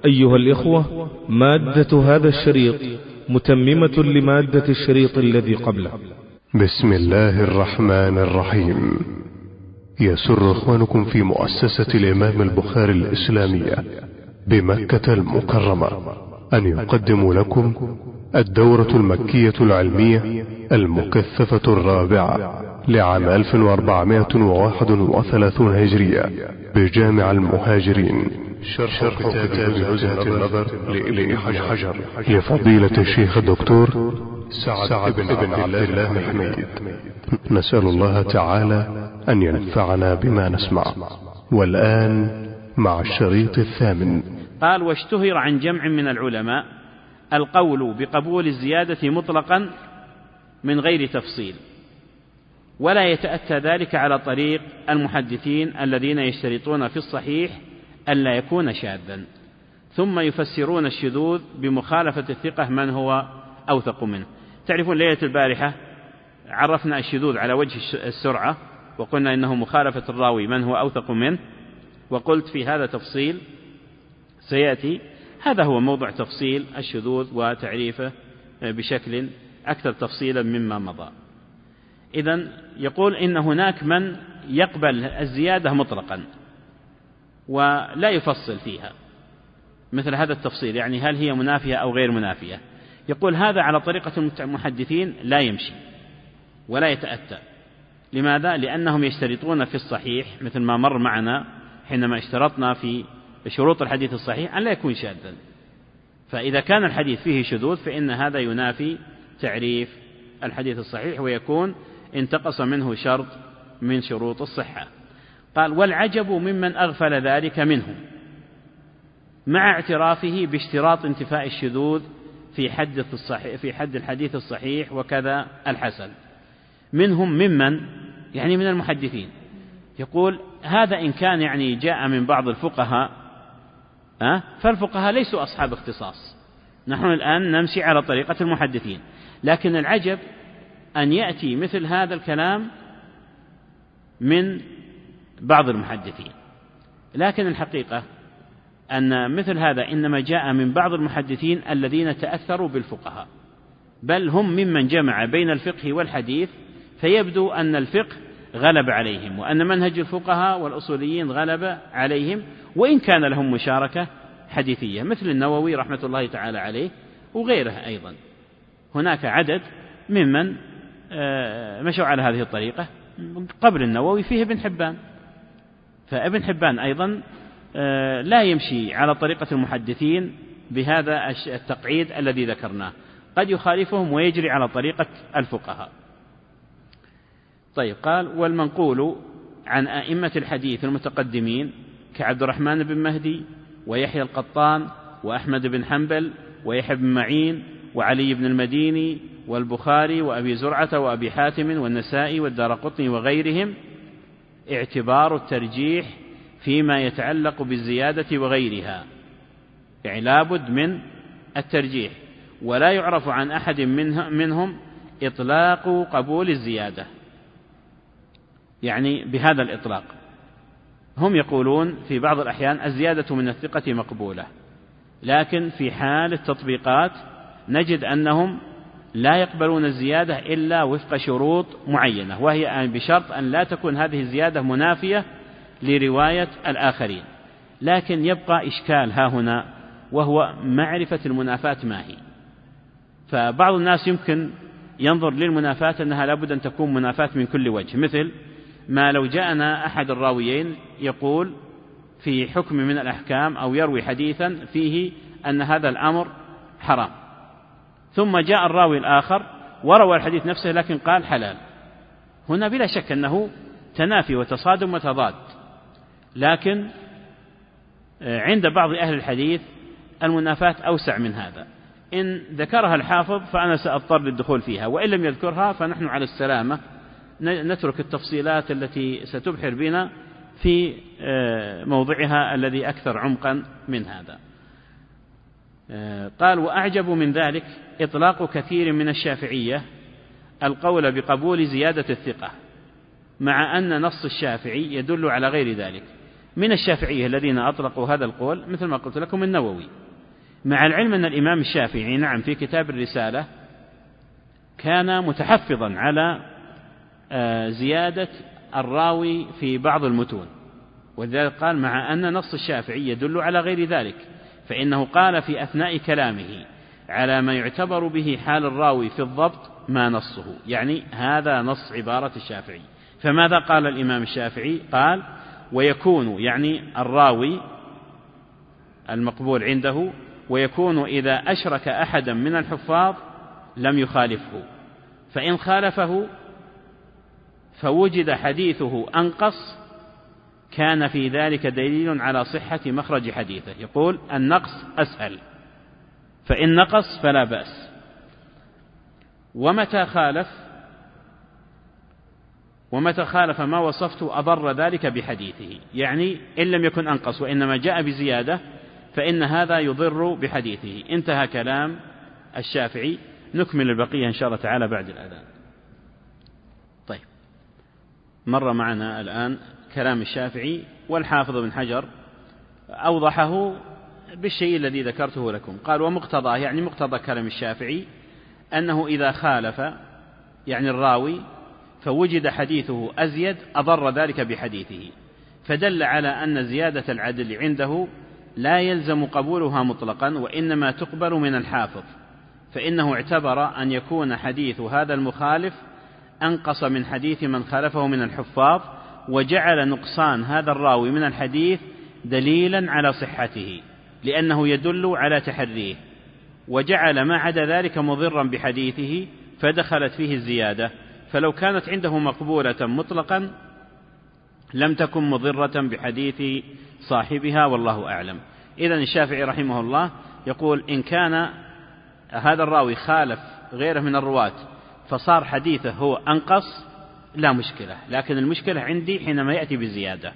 أيها الإخوة، مادة هذا الشريط متممة لمادة الشريط الذي قبله. بسم الله الرحمن الرحيم. يسر إخوانكم في مؤسسة الإمام البخاري الإسلامية بمكة المكرمة أن يقدموا لكم الدورة المكية العلمية المكثفة الرابعة لعام 1431 هجرية بجامع المهاجرين، شرح كتاب نزهة النظر لابن حجر لفضيلة الشيخ الدكتور سعد بن عبد الله محميد. نسأل الله تعالى أن ينفعنا بما نسمع. والآن مع الشريط الثامن. قال: واشتهر عن جمع من العلماء القول بقبول الزيادة مطلقا من غير تفصيل، ولا يتأتى ذلك على طريق المحدثين الذين يشترطون في الصحيح ألا يكون شاذا، ثم يفسرون الشذوذ بمخالفة الثقة من هو أوثق منه. تعرفون ليلة البارحة عرفنا الشذوذ على وجه السرعة، وقلنا إنه مخالفة الراوي من هو أوثق منه، وقلت في هذا تفصيل سيأتي، هذا هو موضوع تفصيل الشذوذ وتعريفه بشكل أكثر تفصيلا مما مضى. إذن يقول إن هناك من يقبل الزيادة مطلقا ولا يفصل فيها مثل هذا التفصيل، يعني هل هي منافية أو غير منافية. يقول هذا على طريقة المحدثين لا يمشي ولا يتأتى. لماذا؟ لأنهم يشترطون في الصحيح مثل ما مر معنا حينما اشترطنا في شروط الحديث الصحيح أن لا يكون شاذا، فإذا كان الحديث فيه شذوذ فإن هذا ينافي تعريف الحديث الصحيح ويكون انتقص منه شرط من شروط الصحة. قال: والعجب ممن أغفل ذلك منهم مع اعترافه باشتراط انتفاء الشذوذ في حد الحديث الصحيح وكذا الحسن. منهم ممن يعني من المحدثين. يقول هذا إن كان يعني جاء من بعض الفقهاء فالفقهاء ليسوا أصحاب اختصاص، نحن الآن نمشي على طريقة المحدثين، لكن العجب أن يأتي مثل هذا الكلام من بعض المحدثين. لكن الحقيقة أن مثل هذا إنما جاء من بعض المحدثين الذين تأثروا بالفقهاء، بل هم ممن جمع بين الفقه والحديث، فيبدو أن الفقه غلب عليهم وأن منهج الفقهاء والأصوليين غلب عليهم، وإن كان لهم مشاركة حديثية مثل النووي رحمة الله تعالى عليه وغيره. أيضا هناك عدد ممن مشوا على هذه الطريقة قبل النووي فيه ابن حبان، فابن حبان أيضا لا يمشي على طريقة المحدثين بهذا التقعيد الذي ذكرناه، قد يخالفهم ويجري على طريقة الفقهاء. طيب، قال: والمنقول عن أئمة الحديث المتقدمين كعبد الرحمن بن مهدي ويحيى القطان وأحمد بن حنبل ويحيى بن معين وعلي بن المديني والبخاري وأبي زرعة وأبي حاتم والنسائي والدارقطني وغيرهم اعتبار الترجيح فيما يتعلق بالزيادة وغيرها، يعني لابد من الترجيح، ولا يعرف عن أحد منهم إطلاق قبول الزيادة، يعني بهذا الإطلاق. هم يقولون في بعض الأحيان الزيادة من الثقة مقبولة، لكن في حال التطبيقات نجد أنهم لا يقبلون الزيادة إلا وفق شروط معينة، وهي بشرط أن لا تكون هذه الزيادة منافية لرواية الآخرين. لكن يبقى إشكال ها هنا، وهو معرفة المنافاة ما هي. فبعض الناس يمكن ينظر للمنافاة أنها لابد أن تكون منافاة من كل وجه، مثل ما لو جاءنا أحد الراويين يقول في حكم من الأحكام أو يروي حديثا فيه أن هذا الأمر حرام، ثم جاء الراوي الآخر وروى الحديث نفسه لكن قال حلال، هنا بلا شك أنه تنافي وتصادم وتضاد. لكن عند بعض أهل الحديث المنافاة أوسع من هذا، إن ذكرها الحافظ فأنا سأضطر للدخول فيها، وإن لم يذكرها فنحن على السلامة، نترك التفصيلات التي ستبحر بنا في موضعها الذي أكثر عمقا من هذا. قال: وأعجب من ذلك إطلاق كثير من الشافعية القول بقبول زيادة الثقة، مع أن نص الشافعي يدل على غير ذلك، من الشافعية الذين أطلقوا هذا القول مثل ما قلت لكم النووي، مع العلم أن الإمام الشافعي نعم في كتاب الرسالة كان متحفظا على زيادة الراوي في بعض المتون، ولذلك قال مع أن نص الشافعي يدل على غير ذلك، فإنه قال في أثناء كلامه على ما يعتبر به حال الراوي في الضبط ما نصه، يعني هذا نص عبارة الشافعي. فماذا قال الإمام الشافعي؟ قال ويكون يعني الراوي المقبول عنده، ويكون إذا أشرك أحدا من الحفاظ لم يخالفه، فإن خالفه فوجد حديثه أنقص كان في ذلك دليل على صحة مخرج حديثه. يقول النقص أسهل، فإن نقص فلا بأس، ومتى خالف ما وصفته أضر ذلك بحديثه، يعني إن لم يكن أنقص وإنما جاء بزيادة فإن هذا يضر بحديثه. انتهى كلام الشافعي. نكمل البقية إن شاء الله تعالى بعد الأذان. طيب، مر معنا الآن كلام الشافعي، والحافظ بن حجر أوضحه بالشيء الذي ذكرته لكم. قال ومقتضاه، يعني مقتضى كلام الشافعي أنه إذا خالف يعني الراوي فوجد حديثه أزيد أضر ذلك بحديثه، فدل على أن زيادة العدل عنده لا يلزم قبولها مطلقا، وإنما تقبل من الحافظ، فإنه اعتبر أن يكون حديث هذا المخالف أنقص من حديث من خالفه من الحفاظ، وجعل نقصان هذا الراوي من الحديث دليلا على صحته لأنه يدل على تحريه، وجعل ما عدا ذلك مضرا بحديثه فدخلت فيه الزيادة، فلو كانت عنده مقبولة مطلقا لم تكن مضرة بحديث صاحبها، والله أعلم. إذن الشافعي رحمه الله يقول إن كان هذا الراوي خالف غيره من الرواة فصار حديثه هو أنقص لا مشكلة، لكن المشكلة عندي حينما يأتي بزيادة.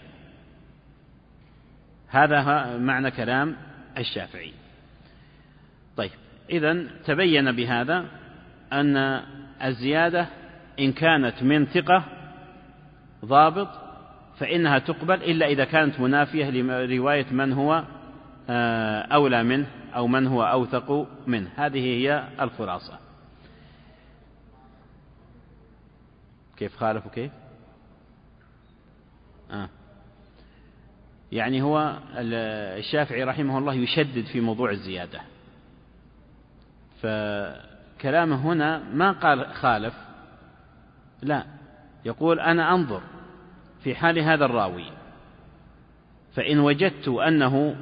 هذا معنى كلام الشافعي. طيب، إذن تبين بهذا أن الزيادة إن كانت من ثقة ضابط فإنها تقبل، إلا إذا كانت منافية لرواية من هو أولى منه أو من هو أوثق منه. هذه هي الخلاصة. كيف خالف وكيف؟ يعني هو الشافعي رحمه الله يشدد في موضوع الزيادة، فكلامه هنا ما قال خالف، لا، يقول أنا أنظر في حال هذا الراوي، فإن وجدت أنه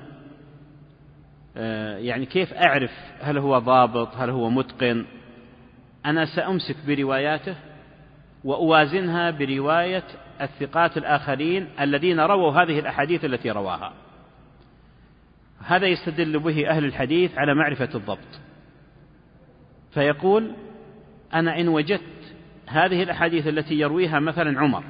يعني كيف أعرف هل هو ضابط هل هو متقن؟ أنا سأمسك برواياته وأوازنها برواية الثقات الآخرين الذين رووا هذه الأحاديث التي رواها. هذا يستدل به أهل الحديث على معرفة الضبط، فيقول أنا إن وجدت هذه الأحاديث التي يرويها مثلا عمر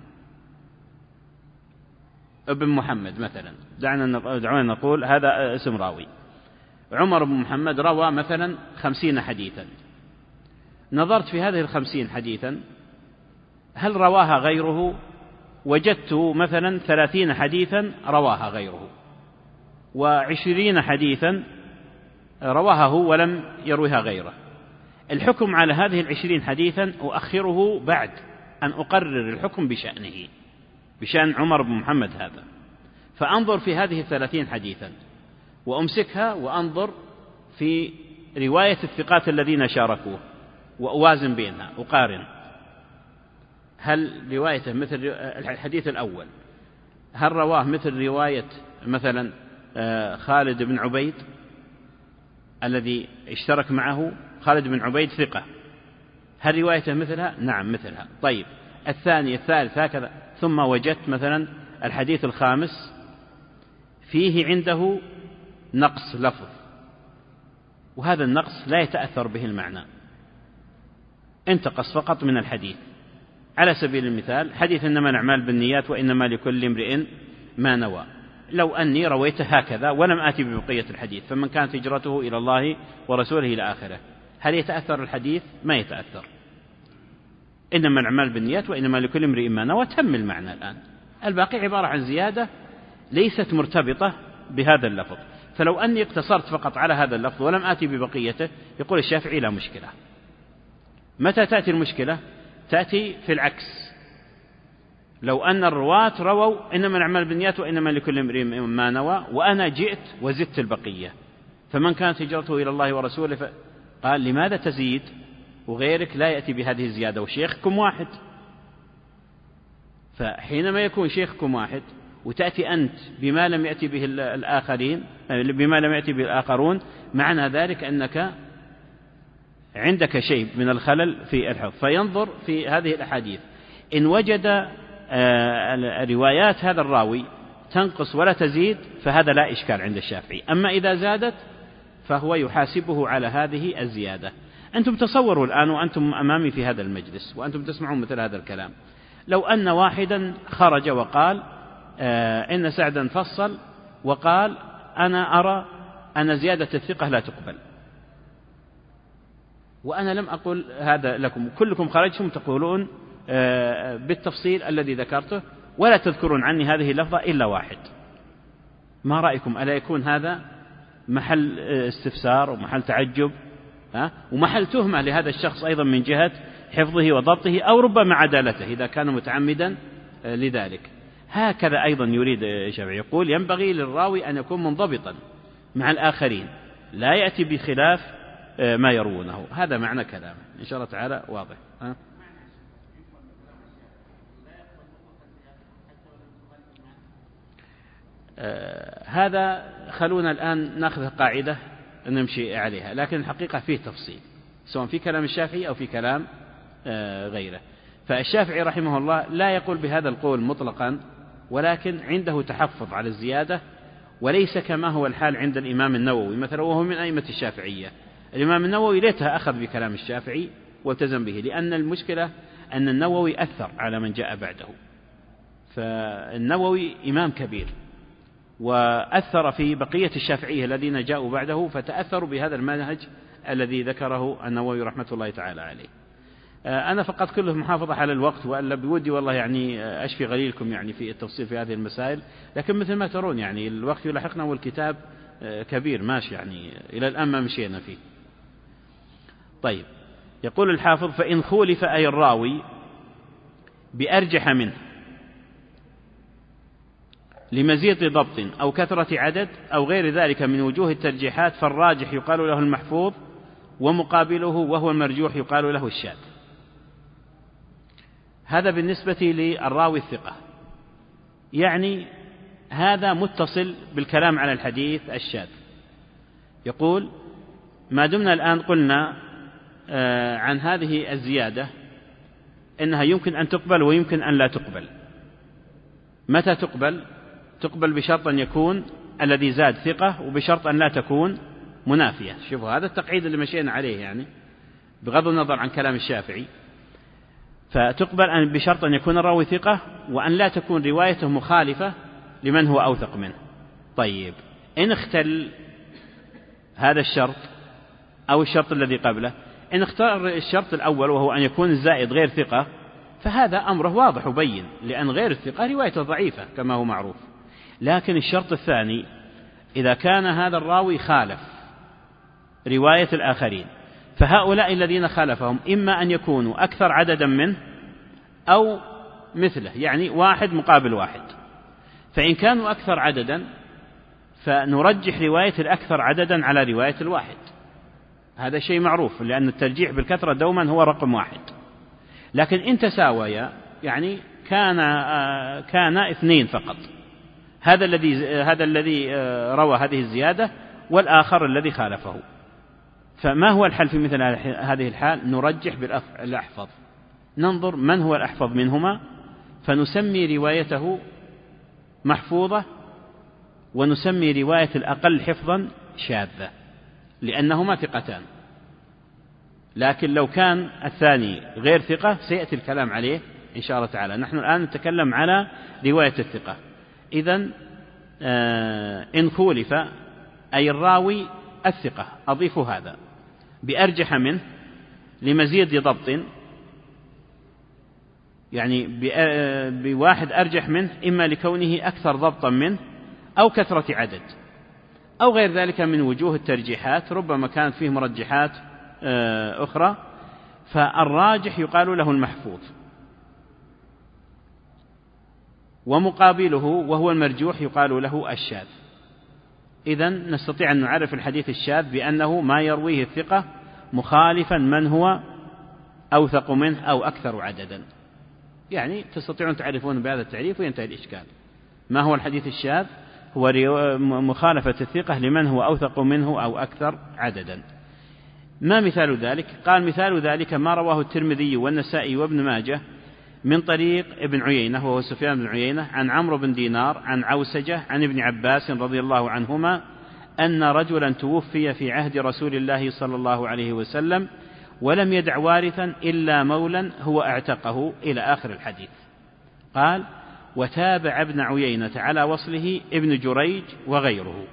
ابن محمد مثلا، دعونا نقول هذا اسم راوي، عمر بن محمد روى مثلا 50 حديثا، نظرت في هذه 50 حديثا هل رواها غيره؟ وجدت مثلا 30 حديثا رواها غيره، و20 حديثا رواها هو ولم يرويها غيره. الحكم على هذه 20 حديثا أؤخره بعد أن أقرر الحكم بشأنه، بشأن عمر بن محمد هذا، فأنظر في هذه 30 حديثا وأمسكها وأنظر في رواية الثقات الذين شاركوه وأوازن بينها، أقارن هل روايته مثل الحديث الأول هل رواه مثل رواية مثلا خالد بن عبيد الذي اشترك معه، خالد بن عبيد ثقة، هل روايته مثلها؟ نعم مثلها. طيب، الثاني الثالث هكذا، ثم وجدت مثلا الحديث الخامس فيه عنده نقص لفظ، وهذا النقص لا يتأثر به المعنى، انتقص فقط من الحديث. على سبيل المثال حديث إنما الأعمال بالنيات وإنما لكل امرئ ما نوى، لو أني رويته هكذا ولم آتي ببقية الحديث، فمن كانت هجرته إلى الله ورسوله إلى آخره، هل يتأثر الحديث؟ ما يتأثر. إنما الأعمال بالنيات وإنما لكل امرئ ما نوى، تم المعنى الآن. الباقي عبارة عن زيادة ليست مرتبطة بهذا اللفظ. فلو أني اقتصرت فقط على هذا اللفظ ولم آتي ببقيته، يقول الشافعي لا مشكلة. متى تأتي المشكلة؟ تأتي في العكس، لو أن الرواة رووا إنما الأعمال بالنيات وإنما لكل امرئ ما نوى، وأنا جئت وزدت البقية، فمن كانت هجرته إلى الله ورسوله قال لماذا تزيد وغيرك لا يأتي بهذه الزيادة وشيخكم واحد؟ فحينما يكون شيخكم واحد وتأتي أنت بما لم يأتي به الآخرين، بما لم يأتي به الآخرون، معنى ذلك أنك عندك شيء من الخلل في الحفظ. فينظر في هذه الأحاديث، إن وجد روايات هذا الراوي تنقص ولا تزيد فهذا لا إشكال عند الشافعي. أما إذا زادت فهو يحاسبه على هذه الزيادة. أنتم تصوروا الآن وأنتم أمامي في هذا المجلس وأنتم تسمعون مثل هذا الكلام، لو أن واحدا خرج وقال إن سعدا فصل وقال أنا أرى أن زيادة الثقة لا تقبل، وأنا لم أقل هذا لكم، كلكم خرجتم تقولون بالتفصيل الذي ذكرته ولا تذكرون عني هذه اللفظة إلا واحد، ما رأيكم؟ ألا يكون هذا محل استفسار ومحل تعجب ومحل تهمة لهذا الشخص أيضا من جهة حفظه وضبطه أو ربما عدالته إذا كان متعمدا لذلك. هكذا أيضا يريد الشافعي، يقول ينبغي للراوي أن يكون منضبطا مع الآخرين، لا يأتي بخلاف ما يروونه. هذا معنى كلامه إن شاء الله تعالى واضح. هذا خلونا الآن نأخذ قاعدة نمشي عليها، لكن الحقيقة فيه تفصيل سواء في كلام الشافعي أو في كلام غيره. فالشافعي رحمه الله لا يقول بهذا القول مطلقا، ولكن عنده تحفظ على الزيادة، وليس كما هو الحال عند الإمام النووي مثلا، وهو من أئمة الشافعية. الإمام النووي ليتها أخذ بكلام الشافعي والتزم به، لأن المشكلة أن النووي أثر على من جاء بعده، فالنووي إمام كبير وأثر في بقية الشافعية الذين جاءوا بعده، فتأثروا بهذا المنهج الذي ذكره النووي رحمة الله تعالى عليه. أنا فقط كله محافظة على الوقت، وألا بودي والله يعني أشفي غليلكم يعني في التفصيل في هذه المسائل، لكن مثل ما ترون يعني الوقت يلاحقنا والكتاب كبير ماشي يعني إلى الآن ما مشينا فيه. طيب، يقول الحافظ فإن خولف أي الراوي بأرجح منه لمزيد ضبط أو كثرة عدد أو غير ذلك من وجوه الترجيحات، فالراجح يقال له المحفوظ، ومقابله وهو المرجوح يقال له الشاذ. هذا بالنسبة للراوي الثقة، يعني هذا متصل بالكلام على الحديث الشاذ. يقول ما دمنا الآن قلنا عن هذه الزيادة إنها يمكن أن تقبل ويمكن أن لا تقبل. متى تقبل؟ تقبل بشرط أن يكون الذي زاد ثقة، وبشرط أن لا تكون منافية. شوفوا هذا التقعيد اللي مشينا عليه يعني بغض النظر عن كلام الشافعي. فتقبل بشرط أن يكون الراوي ثقة، وأن لا تكون روايته مخالفة لمن هو أوثق منه. طيب، إن اختل هذا الشرط أو الشرط الذي قبله، إن اختار الشرط الأول وهو أن يكون الزائد غير ثقة، فهذا أمره واضح وبين، لأن غير الثقة روايته ضعيفة كما هو معروف. لكن الشرط الثاني، إذا كان هذا الراوي خالف رواية الآخرين، فهؤلاء الذين خالفهم إما أن يكونوا أكثر عددا منه أو مثله، يعني واحد مقابل واحد. فإن كانوا أكثر عددا فنرجح رواية الأكثر عددا على رواية الواحد، هذا شيء معروف، لأن الترجيح بالكثرة دوما هو رقم واحد. لكن إن تساويا، يعني كان اثنين فقط، هذا الذي روى هذه الزيادة والآخر الذي خالفه، فما هو الحل في مثل هذه الحال؟ نرجح بالأحفظ، ننظر من هو الأحفظ منهما، فنسمي روايته محفوظة، ونسمي رواية الأقل حفظا شاذة، لأنهما ثقتان. لكن لو كان الثاني غير ثقة سيأتي الكلام عليه إن شاء الله تعالى. نحن الآن نتكلم على رواية الثقة. إذن إن خولف أي الراوي الثقة، أضيف هذا بأرجح منه لمزيد ضبط، يعني بواحد أرجح منه إما لكونه أكثر ضبطا منه أو كثرة عدد أو غير ذلك من وجوه الترجيحات، ربما كانت فيه مرجحات أخرى، فالراجح يقال له المحفوظ، ومقابله وهو المرجوح يقال له الشاذ. إذن نستطيع أن نعرف الحديث الشاذ بأنه ما يرويه الثقة مخالفا من هو أوثق منه أو أكثر عددا. يعني تستطيعون تعرفون بهذا التعريف وينتهي الإشكال. ما هو الحديث الشاذ؟ هو مخالفة الثقة لمن هو أوثق منه أو أكثر عددا. ما مثال ذلك؟ قال مثال ذلك ما رواه الترمذي والنسائي وابن ماجه من طريق ابن عيينة وهو سفيان بن عيينة عن عمرو بن دينار عن عوسجة عن ابن عباس رضي الله عنهما أن رجلا توفي في عهد رسول الله صلى الله عليه وسلم ولم يدع وارثا إلا مولا هو اعتقه إلى آخر الحديث. قال وتابع ابن عيينة على وصله ابن جريج وغيره،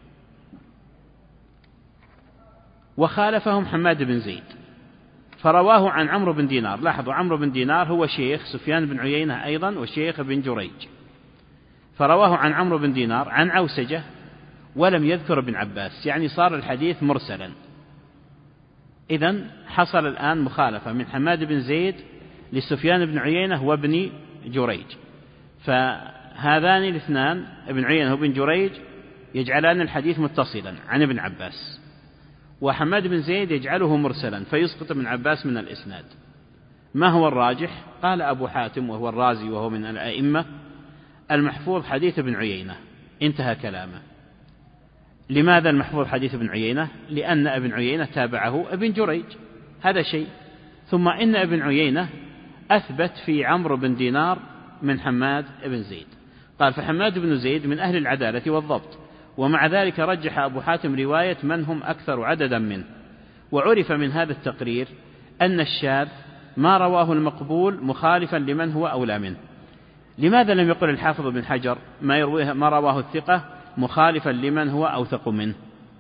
وخالفهم حماد بن زيد فرواه عن عمرو بن دينار. لاحظوا عمرو بن دينار هو شيخ سفيان بن عيينة أيضا وشيخ ابن جريج، فرواه عن عمرو بن دينار عن عوسجة ولم يذكر ابن عباس، يعني صار الحديث مرسلا. إذن حصل الآن مخالفة من حماد بن زيد لسفيان بن عيينة وابن جريج، فهذان الاثنان ابن عيينة وابن جريج يجعلان الحديث متصلا عن ابن عباس، وحماد بن زيد يجعله مرسلا فيسقط ابن عباس من الإسناد. ما هو الراجح؟ قال أبو حاتم وهو الرازي وهو من الأئمة المحفوظ حديث ابن عيينة، انتهى كلامه. لماذا المحفوظ حديث ابن عيينة؟ لأن ابن عيينة تابعه ابن جريج، هذا شيء. ثم إن ابن عيينة أثبت في عمرو بن دينار من حماد بن زيد. قال فحماد بن زيد من أهل العدالة والضبط، ومع ذلك رجح أبو حاتم رواية من هم أكثر عددا منه. وعرف من هذا التقرير أن الشاذ ما رواه المقبول مخالفا لمن هو أولى منه. لماذا لم يقل الحافظ بن حجر ما رواه الثقة مخالفا لمن هو أوثق منه؟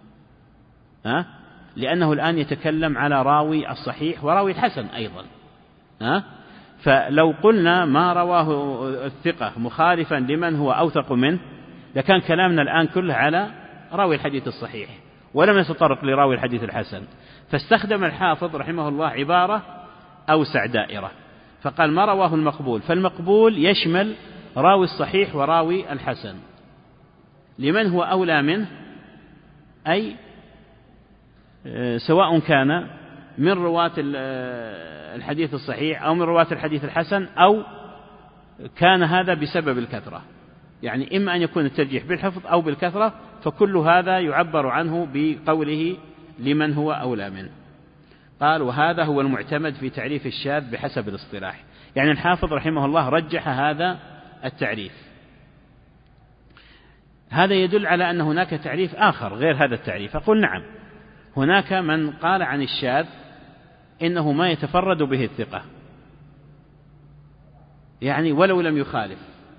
لأنه الآن يتكلم على راوي الصحيح وراوي الحسن أيضا. فلو قلنا ما رواه الثقة مخالفا لمن هو أوثق منه لكان كلامنا الآن كله على راوي الحديث الصحيح ولم يتطرق لراوي الحديث الحسن، فاستخدم الحافظ رحمه الله عبارة أوسع دائرة، فقال ما رواه المقبول، فالمقبول يشمل راوي الصحيح وراوي الحسن لمن هو أولى منه، أي سواء كان من رواة الحديث الصحيح أو من رواة الحديث الحسن أو كان هذا بسبب الكثرة، يعني إما أن يكون الترجيح بالحفظ أو بالكثرة، فكل هذا يعبر عنه بقوله لمن هو أولى منه. قال وهذا هو المعتمد في تعريف الشاذ بحسب الاصطلاح، يعني الحافظ رحمه الله رجح هذا التعريف. هذا يدل على أن هناك تعريف آخر غير هذا التعريف. أقول نعم، هناك من قال عن الشاذ إنه ما يتفرد به الثقة، يعني ولو لم يخالف،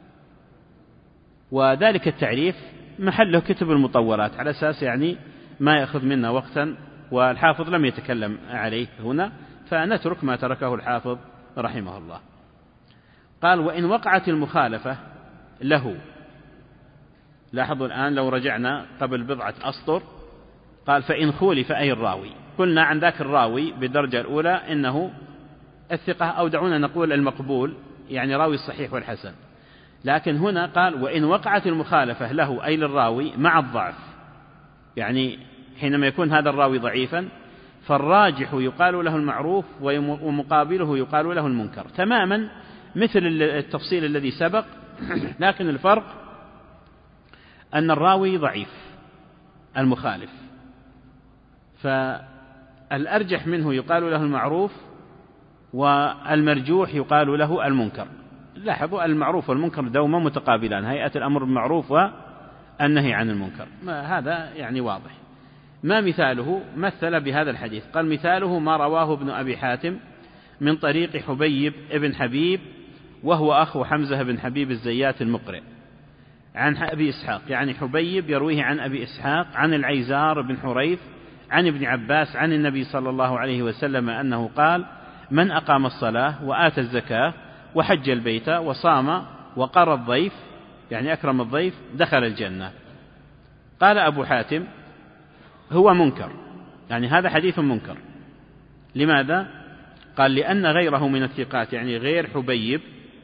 وذلك التعريف محله كتب المطولات على أساس يعني ما يأخذ منا وقتا، والحافظ لم يتكلم عليه هنا، فنترك ما تركه الحافظ رحمه الله. قال وإن وقعت المخالفة له، لاحظوا الآن لو رجعنا قبل بضعة أسطر، قال فإن خولف أي الراوي، قلنا عن ذاك الراوي بالدرجة الأولى إنه الثقة، أو دعونا نقول المقبول، يعني راوي الصحيح والحسن، لكن هنا قال وإن وقعت المخالفة له أي للراوي مع الضعف، يعني حينما يكون هذا الراوي ضعيفا فالراجح يقال له المعروف ومقابله يقال له المنكر، تماما مثل التفصيل الذي سبق، لكن الفرق أن الراوي ضعيف المخالف، فالأرجح منه يقال له المعروف والمرجوح يقال له المنكر. لاحظوا المعروف والمنكر دوما متقابلان، هيئة الأمر بالمعروف والنهي عن المنكر، هذا يعني واضح. ما مثاله؟ مثل بهذا الحديث، قال مثاله ما رواه ابن أبي حاتم من طريق حبيب ابن حبيب وهو أخو حمزة بن حبيب الزيات المقرئ عن أبي إسحاق، يعني حبيب يرويه عن أبي إسحاق عن العيزار بن حريث عن ابن عباس عن النبي صلى الله عليه وسلم أنه قال من أقام الصلاة وآتى الزكاة وحج البيت وصام وقرى الضيف يعني أكرم الضيف دخل الجنة. قال أبو حاتم هو منكر، يعني هذا حديث منكر. لماذا؟ قال لأن غيره من الثقات، يعني غير حبيب،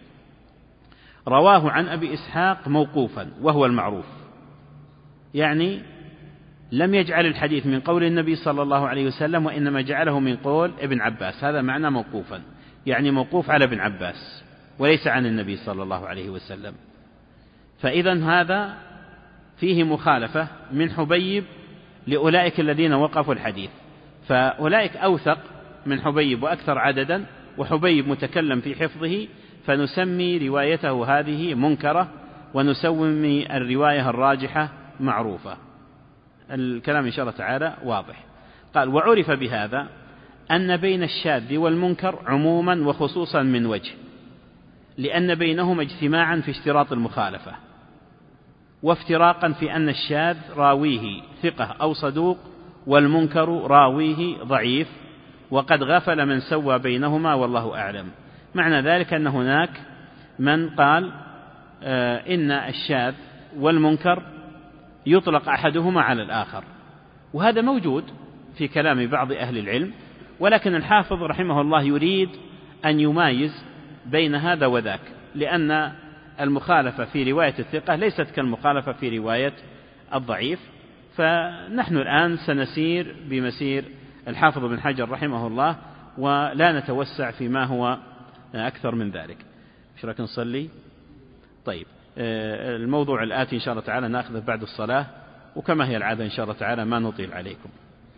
رواه عن أبي إسحاق موقوفا وهو المعروف، يعني لم يجعل الحديث من قول النبي صلى الله عليه وسلم، وإنما جعله من قول ابن عباس. هذا معنى موقوفا، يعني موقوف على ابن عباس وليس عن النبي صلى الله عليه وسلم. فإذا هذا فيه مخالفة من حبيب لأولئك الذين وقفوا الحديث، فأولئك أوثق من حبيب وأكثر عددا، وحبيب متكلم في حفظه، فنسمي روايته هذه منكرة ونسمي الرواية الراجحة معروفة. الكلام إن شاء الله تعالى واضح. قال وعرف بهذا أن بين الشاذ والمنكر عموما وخصوصا من وجه، لأن بينهما اجتماعا في اشتراط المخالفة، وافتراقا في أن الشاذ راويه ثقة أو صدوق، والمنكر راويه ضعيف، وقد غفل من سوى بينهما والله أعلم. معنى ذلك أن هناك من قال إن الشاذ والمنكر يطلق أحدهما على الآخر، وهذا موجود في كلام بعض أهل العلم، ولكن الحافظ رحمه الله يريد أن يمايز بين هذا وذاك، لأن المخالفة في رواية الثقة ليست كالمخالفة في رواية الضعيف. فنحن الآن سنسير بمسير الحافظ بن حجر رحمه الله، ولا نتوسع فيما هو أكثر من ذلك. إيش رأيك نصلي؟ طيب، الموضوع الآتي إن شاء الله تعالى نأخذه بعد الصلاة، وكما هي العادة إن شاء الله تعالى ما نطيل عليكم.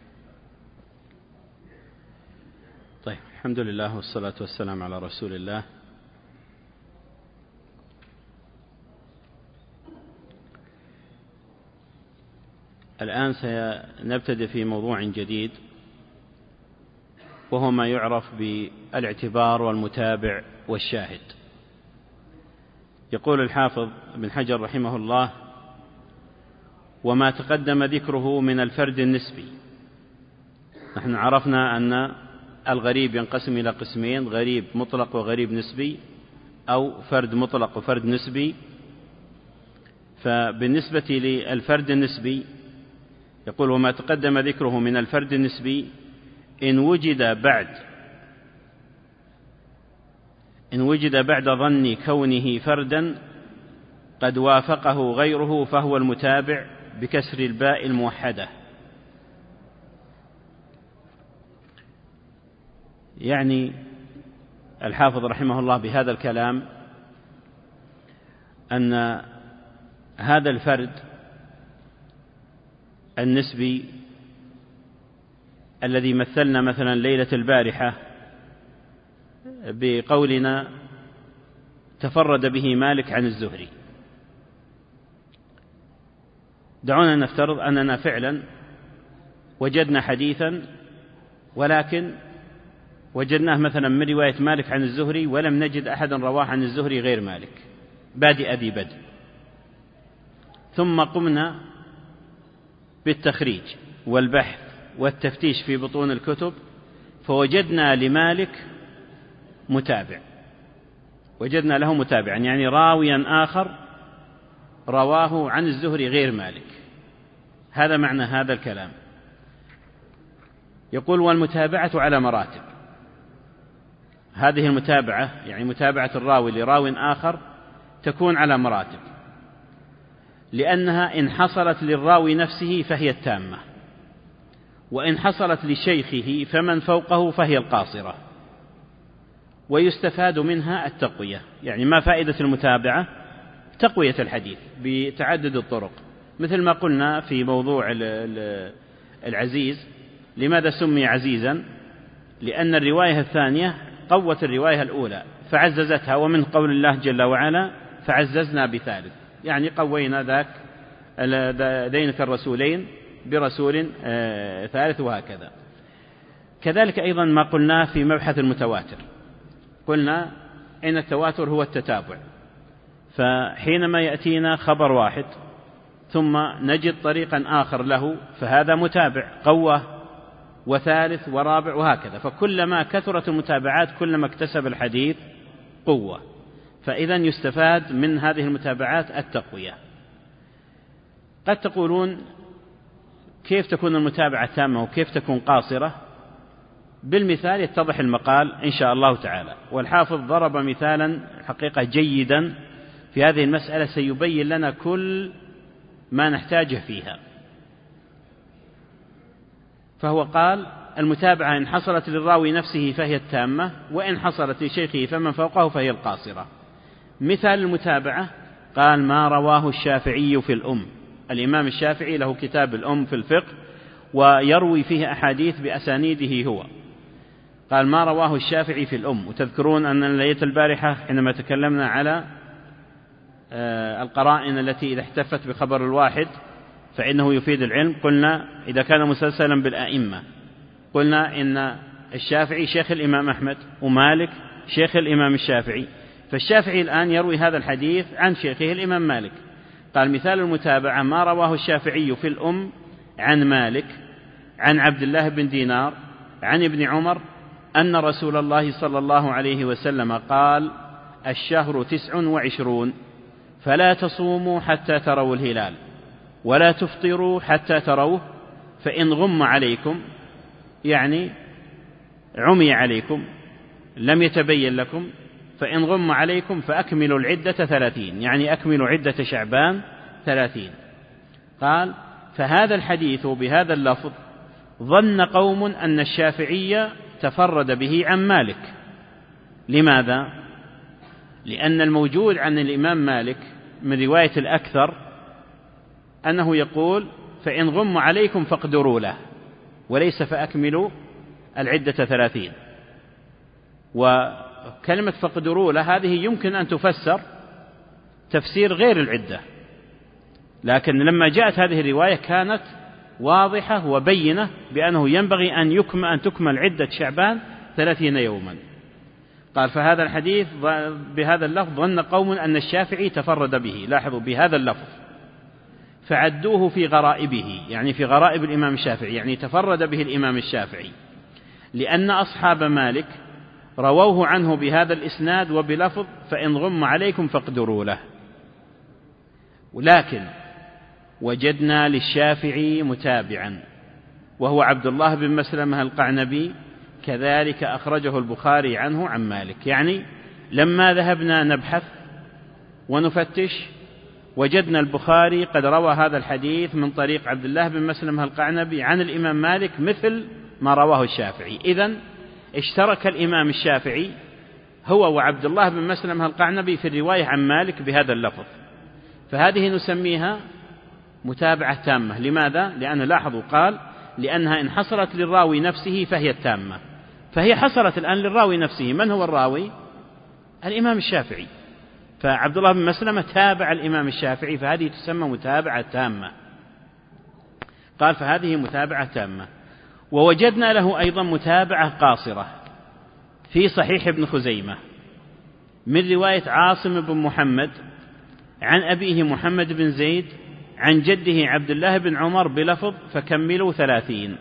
طيب، الحمد لله والصلاة والسلام على رسول الله. الآن سنبتدئ في موضوع جديد، وهو ما يعرف بالاعتبار والمتابع والشاهد. يقول الحافظ بن حجر رحمه الله: وما تقدم ذكره من الفرد النسبي. نحن عرفنا أن الغريب ينقسم إلى قسمين: غريب مطلق وغريب نسبي، أو فرد مطلق وفرد نسبي. فبالنسبة للفرد النسبي يقول: وما تقدم ذكره من الفرد النسبي إن وجد بعد ظن كونه فردا قد وافقه غيره فهو المتابع بكسر الباء الموحدة. يعني الحافظ رحمه الله بهذا الكلام أن هذا الفرد النسبي الذي مثلنا مثلا ليلة البارحة بقولنا تفرد به مالك عن الزهري، دعونا نفترض أننا فعلا وجدنا حديثا، ولكن وجدناه مثلا من رواية مالك عن الزهري، ولم نجد أحدا رواه عن الزهري غير مالك، بادئ ذي بدء. ثم قمنا بالتخريج والبحث والتفتيش في بطون الكتب، فوجدنا لمالك متابع، وجدنا له متابعا، يعني راويا آخر رواه عن الزهري غير مالك. هذا معنى هذا الكلام. يقول: والمتابعة على مراتب. هذه المتابعة يعني متابعة الراوي لراو آخر تكون على مراتب، لأنها إن حصلت للراوي نفسه فهي التامة، وإن حصلت لشيخه فمن فوقه فهي القاصرة. ويستفاد منها التقوية. يعني ما فائدة المتابعة؟ تقوية الحديث بتعدد الطرق، مثل ما قلنا في موضوع العزيز. لماذا سمي عزيزا؟ لأن الرواية الثانية قوت الرواية الأولى فعززتها، ومن قول الله جل وعلا: فعززنا بثالث، يعني قوينا ذينك الرسولين برسول ثالث، وهكذا. كذلك أيضا ما قلناه في مبحث المتواتر، قلنا إن التواتر هو التتابع، فحينما يأتينا خبر واحد ثم نجد طريقا آخر له فهذا متابع قوة، وثالث ورابع، وهكذا. فكلما كثرت المتابعات كلما اكتسب الحديث قوة. فإذا يستفاد من هذه المتابعات التقوية. قد تقولون كيف تكون المتابعة تامة وكيف تكون قاصرة؟ بالمثال يتضح المقال إن شاء الله تعالى. والحافظ ضرب مثالا حقيقة جيدا في هذه المسألة سيبين لنا كل ما نحتاجه فيها. فهو قال: المتابعة إن حصلت للراوي نفسه فهي التامة، وإن حصلت لشيخه فمن فوقه فهي القاصرة. مثال المتابعة قال: ما رواه الشافعي في الأم. الإمام الشافعي له كتاب الأم في الفقه ويروي فيه أحاديث بأسانيده هو. قال: ما رواه الشافعي في الأم. وتذكرون أن ليلة البارحة حينما تكلمنا على القرائن التي إذا احتفت بخبر الواحد فإنه يفيد العلم، قلنا إذا كان مسلسلا بالأئمة قلنا إن الشافعي شيخ الإمام أحمد ومالك شيخ الإمام الشافعي، فالشافعي الآن يروي هذا الحديث عن شيخه الإمام مالك. قال: مثال المتابعة ما رواه الشافعي في الأم عن مالك عن عبد الله بن دينار عن ابن عمر أن رسول الله صلى الله عليه وسلم قال: الشهر 29 فلا تصوموا حتى تروا الهلال ولا تفطروا حتى تروه، فإن غم عليكم يعني عمي عليكم لم يتبين لكم، فإن غم عليكم فأكملوا العدة 30، يعني أكملوا عدة شعبان 30. قال: فهذا الحديث بهذا اللفظ ظن قوم أن الشافعي تفرد به عن مالك. لماذا؟ لأن الموجود عن الإمام مالك من رواية الأكثر أنه يقول: فإن غم عليكم فاقدروا له، وليس فأكملوا العدة 30. وكلمة فاقدروا له هذه يمكن أن تفسر تفسير غير العدة، لكن لما جاءت هذه الرواية كانت واضحة وبينة بأنه ينبغي أن تكمل عدة شعبان 30 يوما. قال: فهذا الحديث بهذا اللفظ ظن قوم أن الشافعي تفرد به، لاحظوا بهذا اللفظ، فعدوه في غرائبه، يعني في غرائب الإمام الشافعي، يعني تفرد به الإمام الشافعي، لأن أصحاب مالك رووه عنه بهذا الإسناد وبلفظ فإن غم عليكم فاقدروا له. ولكن وجدنا للشافعي متابعا وهو عبد الله بن مسلمة القعنبي، كذلك أخرجه البخاري عنه عن مالك. يعني لما ذهبنا نبحث ونفتش وجدنا البخاري قد روى هذا الحديث من طريق عبد الله بن مسلمة القعنبي عن الإمام مالك مثل ما رواه الشافعي. إذن اشترك الإمام الشافعي هو وعبد الله بن مسلمة القعنبي في الرواية عن مالك بهذا اللفظ، فهذه نسميها متابعة تامة. لماذا؟ لأن لاحظوا قال: لأنها إن حصلت للراوي نفسه فهي التامة، فهي حصلت الآن للراوي نفسه. من هو الراوي؟ الإمام الشافعي، فعبد الله بن مسلمة تابع الإمام الشافعي، فهذه تسمى متابعة تامة. قال: فهذه متابعة تامة. ووجدنا له أيضا متابعة قاصرة في صحيح ابن خزيمة من رواية عاصم بن محمد عن أبيه محمد بن زيد عن جده عبد الله بن عمر بلفظ فكملوا 30.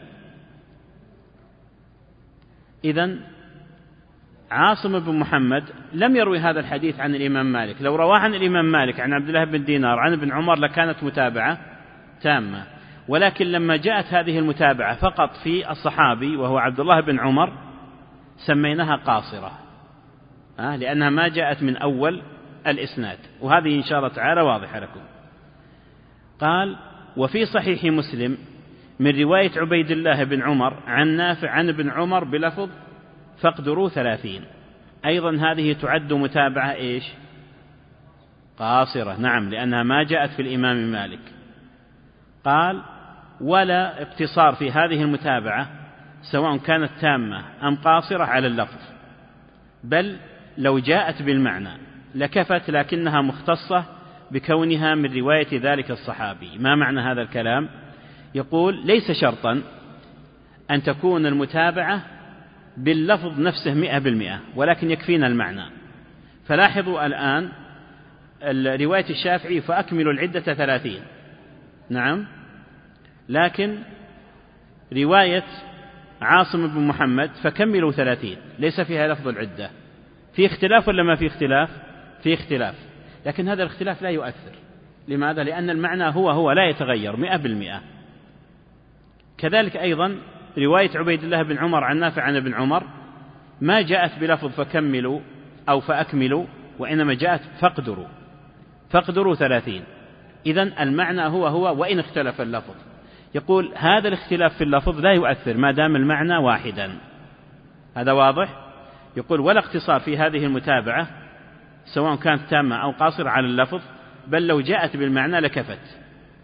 إذن عاصم بن محمد لم يروي هذا الحديث عن الإمام مالك. لو رواه عن الإمام مالك عن عبد الله بن دينار عن ابن عمر لكانت متابعة تامة، ولكن لما جاءت هذه المتابعة فقط في الصحابي وهو عبد الله بن عمر سميناها قاصرة، لأنها ما جاءت من أول الإسناد، وهذه إن شاء الله تعالى واضحة لكم. قال: وفي صحيح مسلم من رواية عبيد الله بن عمر عن نافع عن ابن عمر بلفظ فاقدروا 30. أيضا هذه تعد متابعة إيش؟ قاصرة، نعم، لأنها ما جاءت في الإمام مالك. قال: ولا اقتصار في هذه المتابعة سواء كانت تامة أم قاصرة على اللفظ، بل لو جاءت بالمعنى لكفت، لكنها مختصة بكونها من رواية ذلك الصحابي. ما معنى هذا الكلام؟ يقول: ليس شرطا أن تكون المتابعة باللفظ نفسه 100%، ولكن يكفينا المعنى. فلاحظوا الآن رواية الشافعي فأكملوا العدة 30، نعم، لكن رواية عاصم بن محمد فكملوا 30 ليس فيها لفظ العدة. في اختلاف ولا ما في اختلاف؟ في اختلاف، لكن هذا الاختلاف لا يؤثر. لماذا؟ لأن المعنى هو لا يتغير 100%. كذلك أيضا رواية عبيد الله بن عمر عن نافع عن ابن عمر ما جاءت بلفظ فكملوا أو فأكملوا، وإنما جاءت فاقدروا 30. إذن المعنى هو وإن اختلف اللفظ. يقول هذا الاختلاف في اللفظ لا يؤثر ما دام المعنى واحدا. هذا واضح؟ يقول ولا اقتصار في هذه المتابعة سواء كانت تامة أو قاصرة على اللفظ، بل لو جاءت بالمعنى لكفت،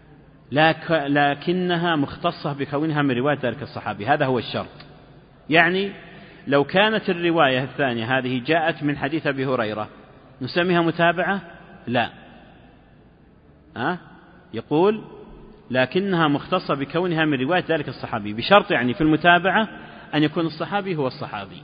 لكنها مختصة بكونها من رواية ذلك الصحابي. هذا هو الشرط. يعني لو كانت الرواية الثانية هذه جاءت من حديث أبي هريرة نسميها متابعة؟ لا. يقول لكنها مختصة بكونها من رواية ذلك الصحابي، بشرط يعني في المتابعة أن يكون الصحابي هو الصحابي.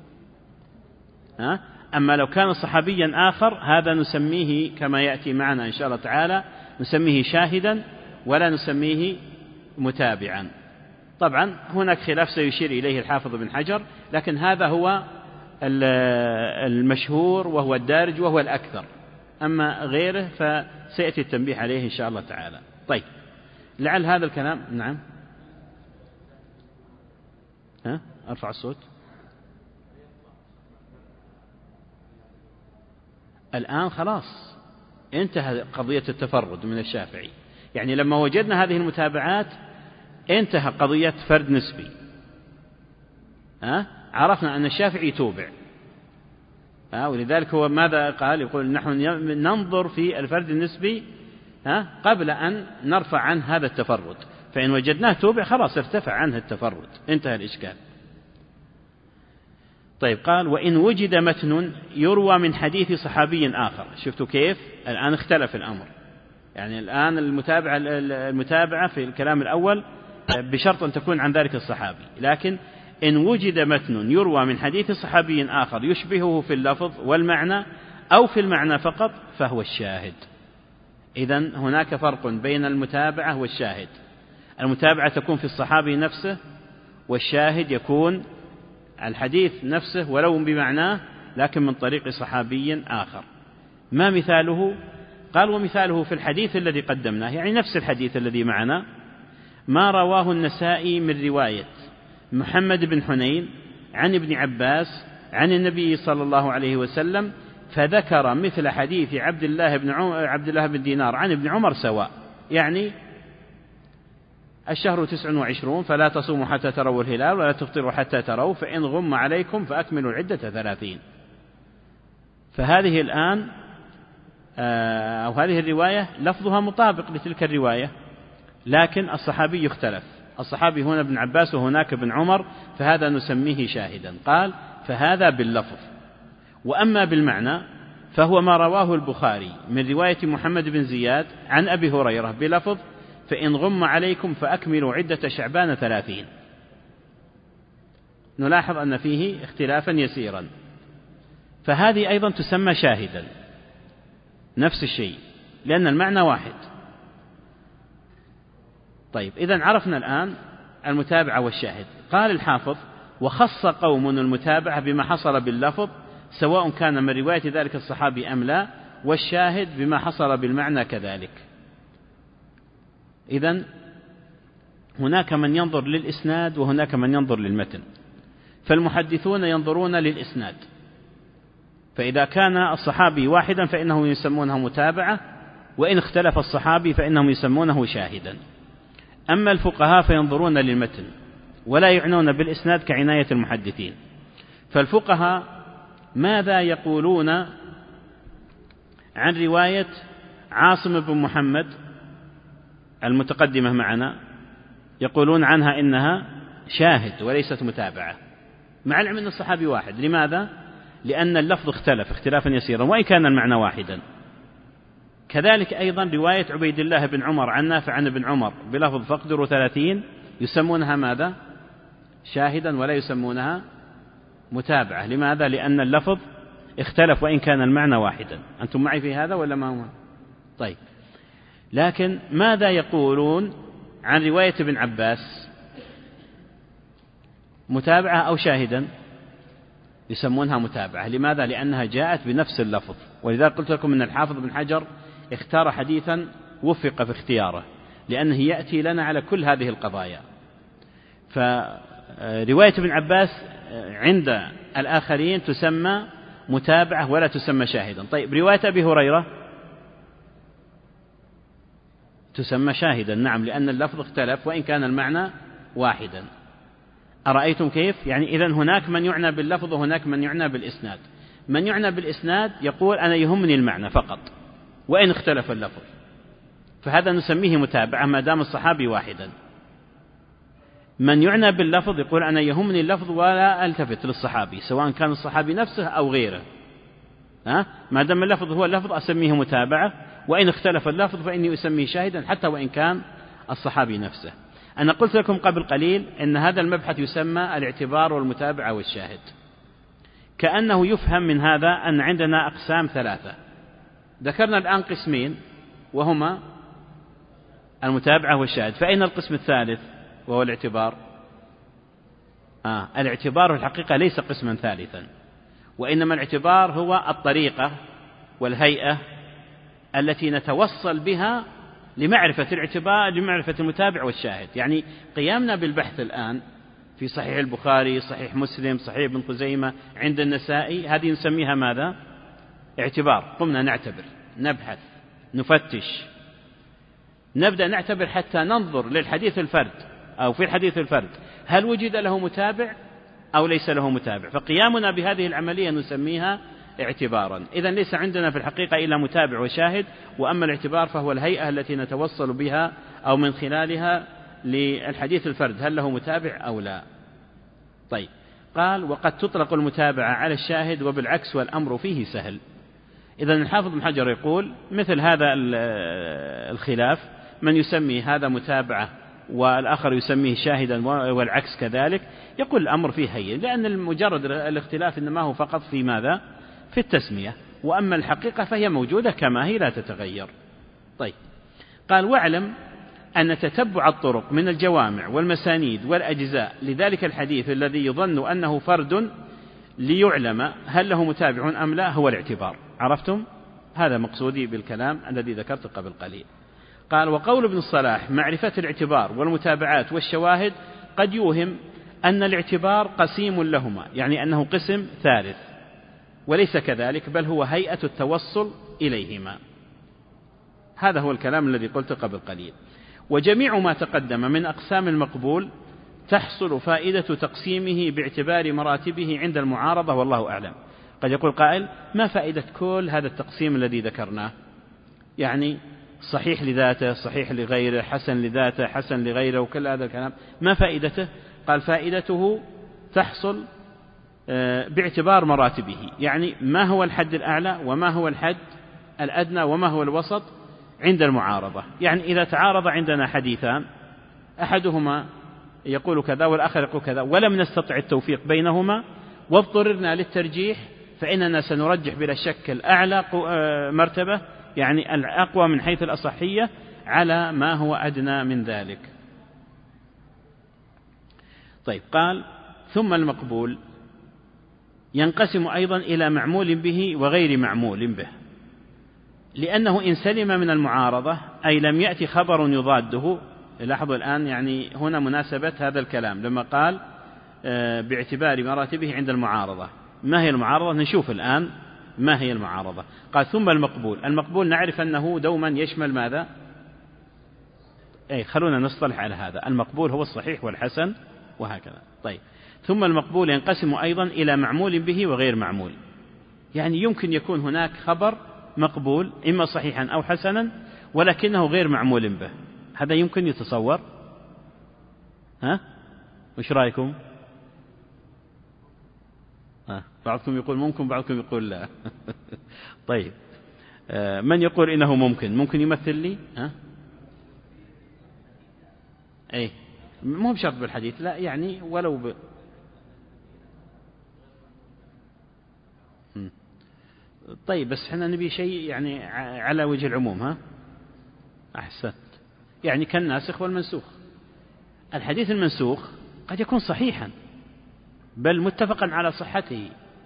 أما لو كان صحابيا آخر هذا نسميه كما يأتي معنا إن شاء الله تعالى، نسميه شاهدا ولا نسميه متابعا. طبعا هناك خلاف سيشير إليه الحافظ بن حجر، لكن هذا هو المشهور وهو الدارج وهو الأكثر، أما غيره فسيأتي التنبيه عليه إن شاء الله تعالى. طيب، لعل هذا الكلام. نعم. أرفع الصوت. الآن خلاص انتهى قضية التفرد من الشافعي. يعني لما وجدنا هذه المتابعات انتهى قضية فرد نسبي. عرفنا أن الشافعي توبع، ولذلك هو ماذا قال؟ يقول نحن ننظر في الفرد النسبي قبل أن نرفع عنه هذا التفرد، فإن وجدناه توبع خلاص ارتفع عنه التفرد، انتهى الإشكال. طيب، قال وإن وجد متن يروى من حديث صحابي آخر. شفتوا كيف الآن اختلف الأمر؟ يعني الآن المتابعة في الكلام الأول بشرط أن تكون عن ذلك الصحابي، لكن إن وجد متن يروى من حديث صحابي آخر يشبهه في اللفظ والمعنى أو في المعنى فقط فهو الشاهد. إذن هناك فرق بين المتابعة والشاهد. المتابعة تكون في الصحابي نفسه، والشاهد يكون الحديث نفسه ولو بمعناه لكن من طريق صحابي آخر. ما مثاله؟ قال ومثاله في الحديث الذي قدمناه، يعني نفس الحديث الذي معنا، ما رواه النسائي من رواية محمد بن حنين عن ابن عباس عن النبي صلى الله عليه وسلم، فذكر مثل حديث عبد الله بن دينار عن ابن عمر سواء. يعني الشهر 29 فلا تصوموا حتى تروا الهلال ولا تفطروا حتى تروا، فإن غم عليكم فأكملوا العدة 30. فهذه الآن أو هذه الرواية لفظها مطابق لتلك الرواية، لكن الصحابي يختلف. الصحابي هنا ابن عباس وهناك ابن عمر، فهذا نسميه شاهدا. قال فهذا باللفظ. وأما بالمعنى فهو ما رواه البخاري من رواية محمد بن زياد عن أبي هريرة بلفظ فإن غم عليكم فأكملوا عدة شعبان 30. نلاحظ أن فيه اختلافا يسيرا، فهذه أيضا تسمى شاهدا، نفس الشيء لأن المعنى واحد. طيب، إذن عرفنا الآن المتابعة والشاهد. قال الحافظ وخص قوم المتابعة بما حصل باللفظ سواء كان من رواية ذلك الصحابي أم لا، والشاهد بما حصل بالمعنى كذلك. إذن هناك من ينظر للإسناد وهناك من ينظر للمتن، فالمحدثون ينظرون للإسناد، فإذا كان الصحابي واحدا فإنهم يسمونه متابعة، وإن اختلف الصحابي فإنهم يسمونه شاهدا. أما الفقهاء فينظرون للمتن ولا يعنون بالإسناد كعناية المحدثين. فالفقهاء ماذا يقولون عن رواية عاصم بن محمد المتقدمة معنا؟ يقولون عنها إنها شاهد وليست متابعة، مع العلم أن الصحابي واحد. لماذا؟ لأن اللفظ اختلف اختلافا يسيرا وإن كان المعنى واحدا. كذلك أيضا رواية عبيد الله بن عمر عن نافع عن ابن عمر بلفظ فاقدروا 30 يسمونها ماذا؟ شاهدا ولا يسمونها متابعة. لماذا؟ لأن اللفظ اختلف وإن كان المعنى واحدا. أنتم معي في هذا ولا ما هو؟ طيب، لكن ماذا يقولون عن رواية ابن عباس؟ متابعة أو شاهدا؟ يسمونها متابعة. لماذا؟ لأنها جاءت بنفس اللفظ. ولذلك قلت لكم أن الحافظ بن حجر اختار حديثا وفق في اختياره، لأنه يأتي لنا على كل هذه القضايا. فرواية ابن عباس عند الآخرين تسمى متابعة ولا تسمى شاهدا. طيب رواية أبي هريرة تسمى شاهدا، نعم، لأن اللفظ اختلف وإن كان المعنى واحدا. أرأيتم كيف؟ يعني إذن هناك من يعنى باللفظ وهناك من يعنى بالإسناد. من يعنى بالإسناد يقول أنا يهمني المعنى فقط وإن اختلف اللفظ، فهذا نسميه متابعة ما دام الصحابي واحدا. من يعنى باللفظ يقول أنا يهمني اللفظ ولا ألتفت للصحابي سواء كان الصحابي نفسه أو غيره، ما دام اللفظ هو اللفظ أسميه متابعة، وإن اختلف اللفظ فإني أسميه شاهدا حتى وإن كان الصحابي نفسه. أنا قلت لكم قبل قليل أن هذا المبحث يسمى الاعتبار والمتابعة والشاهد، كأنه يفهم من هذا أن عندنا أقسام ثلاثة. ذكرنا الآن قسمين وهما المتابعة والشاهد، فأين القسم الثالث وهو الاعتبار؟ الاعتبار في الحقيقة ليس قسما ثالثا، وإنما الاعتبار هو الطريقة والهيئة التي نتوصل بها لمعرفة الاعتبار، لمعرفة المتابع والشاهد. يعني قيامنا بالبحث الآن في صحيح البخاري، صحيح مسلم، صحيح ابن خزيمة، عند النسائي، هذه نسميها ماذا؟ اعتبار. قمنا نعتبر، نبحث، نفتش، نبدأ نعتبر حتى ننظر للحديث الفرد أو في الحديث الفرد هل وجد له متابع أو ليس له متابع. فقيامنا بهذه العملية نسميها اعتبارا. إذن ليس عندنا في الحقيقة إلا متابع وشاهد، وأما الاعتبار فهو الهيئة التي نتوصل بها أو من خلالها للحديث الفرد هل له متابع أو لا. طيب، قال وقد تطلق المتابعة على الشاهد وبالعكس والأمر فيه سهل. إذن الحافظ بن حجر يقول مثل هذا الخلاف، من يسمي هذا متابعة والآخر يسميه شاهدا والعكس كذلك، يقول الأمر فيه هين، لأن مجرد الاختلاف إنما هو فقط في ماذا؟ في التسمية، وأما الحقيقة فهي موجودة كما هي لا تتغير. طيب، قال واعلم أن تتبع الطرق من الجوامع والمسانيد والأجزاء لذلك الحديث الذي يظن أنه فرد ليعلم هل له متابع أم لا هو الاعتبار. عرفتم؟ هذا مقصودي بالكلام الذي ذكرت قبل قليل. قال وقول ابن الصلاح معرفة الاعتبار والمتابعات والشواهد قد يوهم أن الاعتبار قسيم لهما، يعني أنه قسم ثالث، وليس كذلك، بل هو هيئة التوصل إليهما. هذا هو الكلام الذي قلت قبل قليل. وجميع ما تقدم من أقسام المقبول تحصل فائدة تقسيمه باعتبار مراتبه عند المعارضة، والله أعلم. قد يقول قائل ما فائدة كل هذا التقسيم الذي ذكرناه؟ يعني صحيح لذاته، صحيح لغيره، حسن لذاته، حسن لغيره، وكل هذا الكلام ما فائدته؟ قال فائدته تحصل باعتبار مراتبه، يعني ما هو الحد الأعلى وما هو الحد الأدنى وما هو الوسط عند المعارضة. يعني إذا تعارض عندنا حديثان أحدهما يقول كذا والآخر يقول كذا ولم نستطع التوفيق بينهما واضطررنا للترجيح، فإننا سنرجح بلا شك الأعلى مرتبة، يعني الأقوى من حيث الأصحية، على ما هو أدنى من ذلك. طيب، قال ثم المقبول ينقسم أيضا إلى معمول به وغير معمول به، لأنه إن سلم من المعارضة أي لم يأتي خبر يضاده. لاحظوا الآن يعني هنا مناسبة هذا الكلام لما قال باعتبار مراتبه عند المعارضة. ما هي المعارضة؟ نشوف الآن ما هي المعارضة. قال ثم المقبول. المقبول نعرف أنه دوما يشمل ماذا؟ خلونا نصطلح على هذا. المقبول هو الصحيح والحسن وهكذا. طيب، ثم المقبول ينقسم أيضا إلى معمول به وغير معمول، يعني يمكن يكون هناك خبر مقبول إما صحيحا أو حسنا ولكنه غير معمول به. هذا يمكن يتصور؟ وش رأيكم؟ بعضكم يقول ممكن، بعضكم يقول لا. طيب، من يقول إنه ممكن يمثل لي؟ مو بشرط بالحديث، لا، يعني ولو طيب، بس احنا نبي شيء يعني على وجه العموم. أحسنت، يعني كالناسخ والمنسوخ. الحديث المنسوخ قد يكون صحيحا بل متفقا على صحته،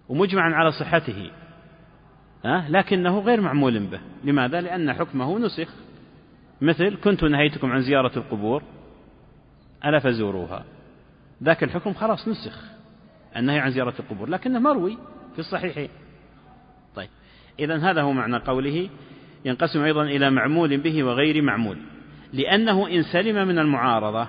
ومجمع على صحته، لكنه غير معمول به. لماذا؟ لأن حكمه نسخ. مثل كنت نهيتكم عن زيارة القبور ألا فزوروها، ذاك الحكم خلاص نسخ، النهي عن زيارة القبور، لكنه مروي في الصحيحين. طيب، إذن هذا هو معنى قوله ينقسم أيضا إلى معمول به وغير معمول، لأنه إن سلم من المعارضة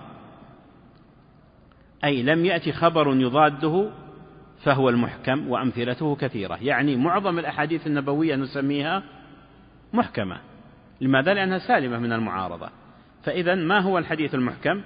أي لم يأتي خبر يضاده فهو المحكم، وأمثلته كثيرة. يعني معظم الأحاديث النبوية نسميها محكمة. لماذا؟ لأنها سالمة من المعارضة. فإذا ما هو الحديث المحكم؟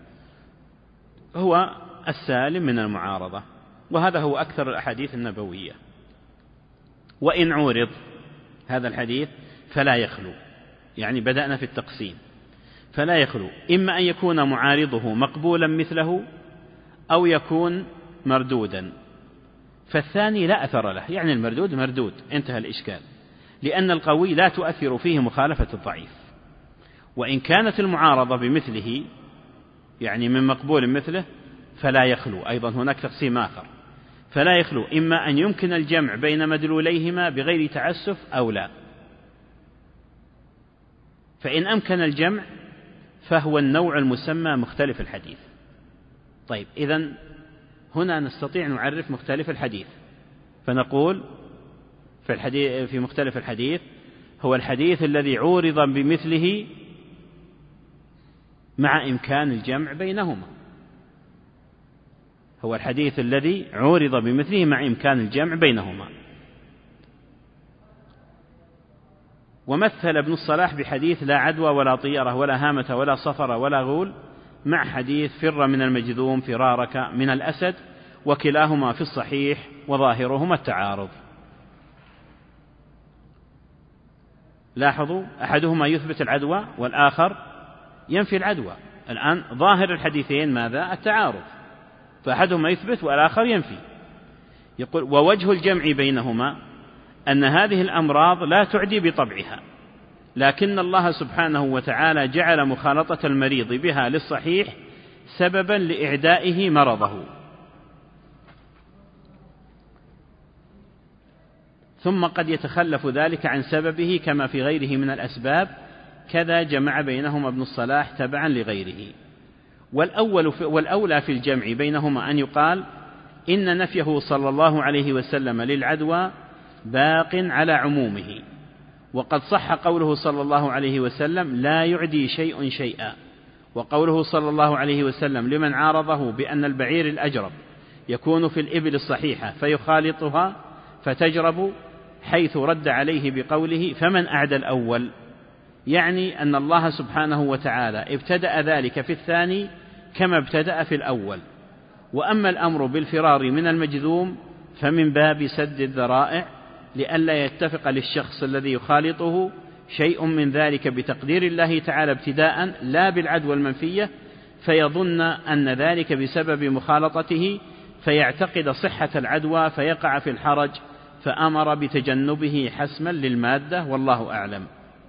هو السالم من المعارضة، وهذا هو أكثر الأحاديث النبوية. وإن عورض هذا الحديث فلا يخلو، يعني بدأنا في التقسيم، فلا يخلو إما أن يكون معارضه مقبولا مثله أو يكون مردودا، فالثاني لا أثر له، يعني المردود مردود، انتهى الإشكال، لأن القوي لا تؤثر فيه مخالفة الضعيف. وإن كانت المعارضة بمثله، يعني من مقبول مثله، فلا يخلو. أيضا هناك تقسيم آخر، فلا يخلو إما أن يمكن الجمع بين مدلوليهما بغير تعسف أو لا. فإن أمكن الجمع فهو النوع المسمى مختلف الحديث. طيب، إذن هنا نستطيع نعرف مختلف الحديث، فنقول في مختلف الحديث هو الحديث الذي عورض بمثله مع إمكان الجمع بينهما. هو الحديث الذي عورض بمثله مع إمكان الجمع بينهما. ومثل ابن الصلاح بحديث لا عدوى ولا طيرة ولا هامة ولا صفر ولا غول مع حديث فر من المجذوم فرارك من الأسد، وكلاهما في الصحيح وظاهرهما التعارض. لاحظوا، أحدهما يثبت العدوى والآخر ينفي العدوى. الآن ظاهر الحديثين ماذا؟ التعارض، فأحدهما يثبت والآخر ينفي. يقول ووجه الجمع بينهما أن هذه الأمراض لا تعدي بطبعها، لكن الله سبحانه وتعالى جعل مخالطة المريض بها للصحيح سببا لإعدائه مرضه، ثم قد يتخلف ذلك عن سببه كما في غيره من الأسباب، كذا جمع بينهما ابن الصلاح تبعا لغيره. والأولى في الجمع بينهما أن يقال إن نفيه صلى الله عليه وسلم للعدوى باق على عمومه، وقد صح قوله صلى الله عليه وسلم لا يعدي شيء شيئا، وقوله صلى الله عليه وسلم لمن عارضه بأن البعير الأجرب يكون في الإبل الصحيحة فيخالطها فتجرب، حيث رد عليه بقوله فمن أعدى الأول، يعني أن الله سبحانه وتعالى ابتدأ ذلك في الثاني كما ابتدأ في الأول. وأما الأمر بالفرار من المجذوم فمن باب سد الذرائع، لئلا يتفق للشخص الذي يخالطه شيء من ذلك بتقدير الله تعالى ابتداء لا بالعدوى المنفية، فيظن أن ذلك بسبب مخالطته فيعتقد صحة العدوى فيقع في الحرج، فأمر بتجنبه حسما للمادة، والله أعلم.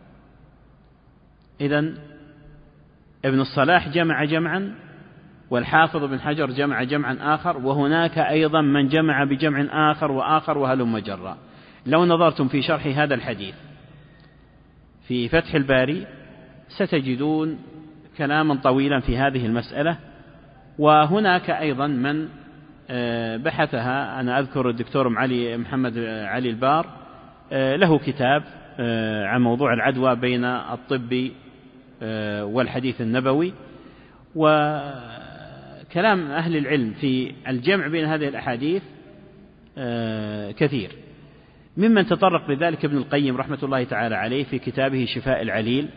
إذن ابن الصلاح جمع جمعا، والحافظ بن حجر جمع جمعا آخر، وهناك أيضا من جمع بجمع آخر وآخر وهلم جرا. لو نظرتم في شرح هذا الحديث في فتح الباري ستجدون كلاما طويلا في هذه المسألة، وهناك أيضا من بحثها. أنا أذكر الدكتور محمد علي البار له كتاب عن موضوع العدوى بين الطب والحديث النبوي، وكلام أهل العلم في الجمع بين هذه الأحاديث كثير. ممن تطرق لذلك ابن القيم رحمة الله تعالى عليه في كتابه شفاء العليل.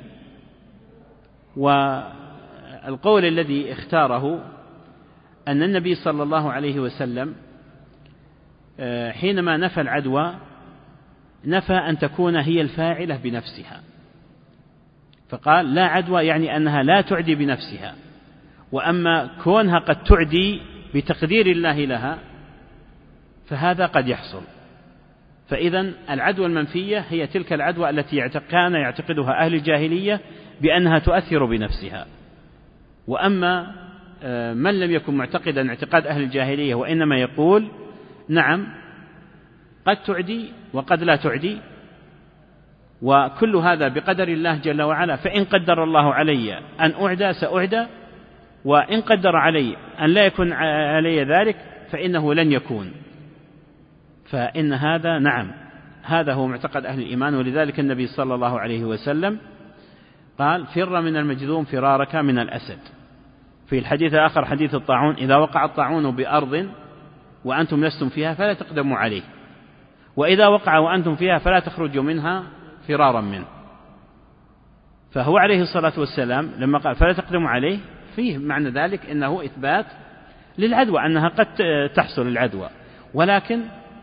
والقول الذي اختاره أن النبي صلى الله عليه وسلم حينما نفى العدوى نفى أن تكون هي الفاعلة بنفسها، فقال لا عدوى يعني أنها لا تعدي بنفسها، وأما كونها قد تعدي بتقدير الله لها فهذا قد يحصل. فإذن العدوى المنفية هي تلك العدوى التي كان يعتقدها أهل الجاهلية بأنها تؤثر بنفسها. وأما من لم يكن معتقدا اعتقاد أهل الجاهلية وإنما يقول نعم قد تعدي وقد لا تعدي، وكل هذا بقدر الله جل وعلا. فإن قدر الله علي أن أعدى سأعدى، وإن قدر علي أن لا يكون علي ذلك فإنه لن يكون. فإن هذا نعم هذا هو معتقد أهل الإيمان. ولذلك النبي صلى الله عليه وسلم قال: فر من المجذوم فرارك من الأسد. في الحديث الآخر حديث الطاعون: إذا وقع الطاعون بأرض وأنتم لستم فيها فلا تقدموا عليه، وإذا وقع وأنتم فيها فلا تخرجوا منها فرارا منه. فهو عليه الصلاة والسلام لما قال فلا تقدموا عليه فيه معنى ذلك أنه إثبات للعدوى، أنها قد تحصل العدوى، ولكن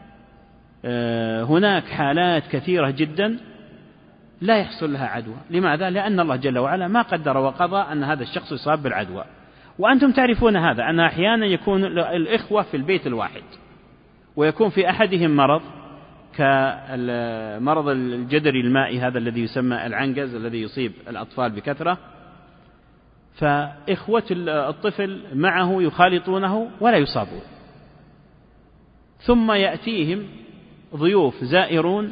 هناك حالات كثيرة جدا لا يحصل لها عدوى. لماذا؟ لأن الله جل وعلا ما قدر وقضى أن هذا الشخص يصاب بالعدوى. وأنتم تعرفون هذا، أن أحيانا يكون الإخوة في البيت الواحد ويكون في أحدهم مرض كمرض الجدري المائي، هذا الذي يسمى العنقز الذي يصيب الأطفال بكثرة، فإخوة الطفل معه يخالطونه ولا يصابون، ثم يأتيهم ضيوف زائرون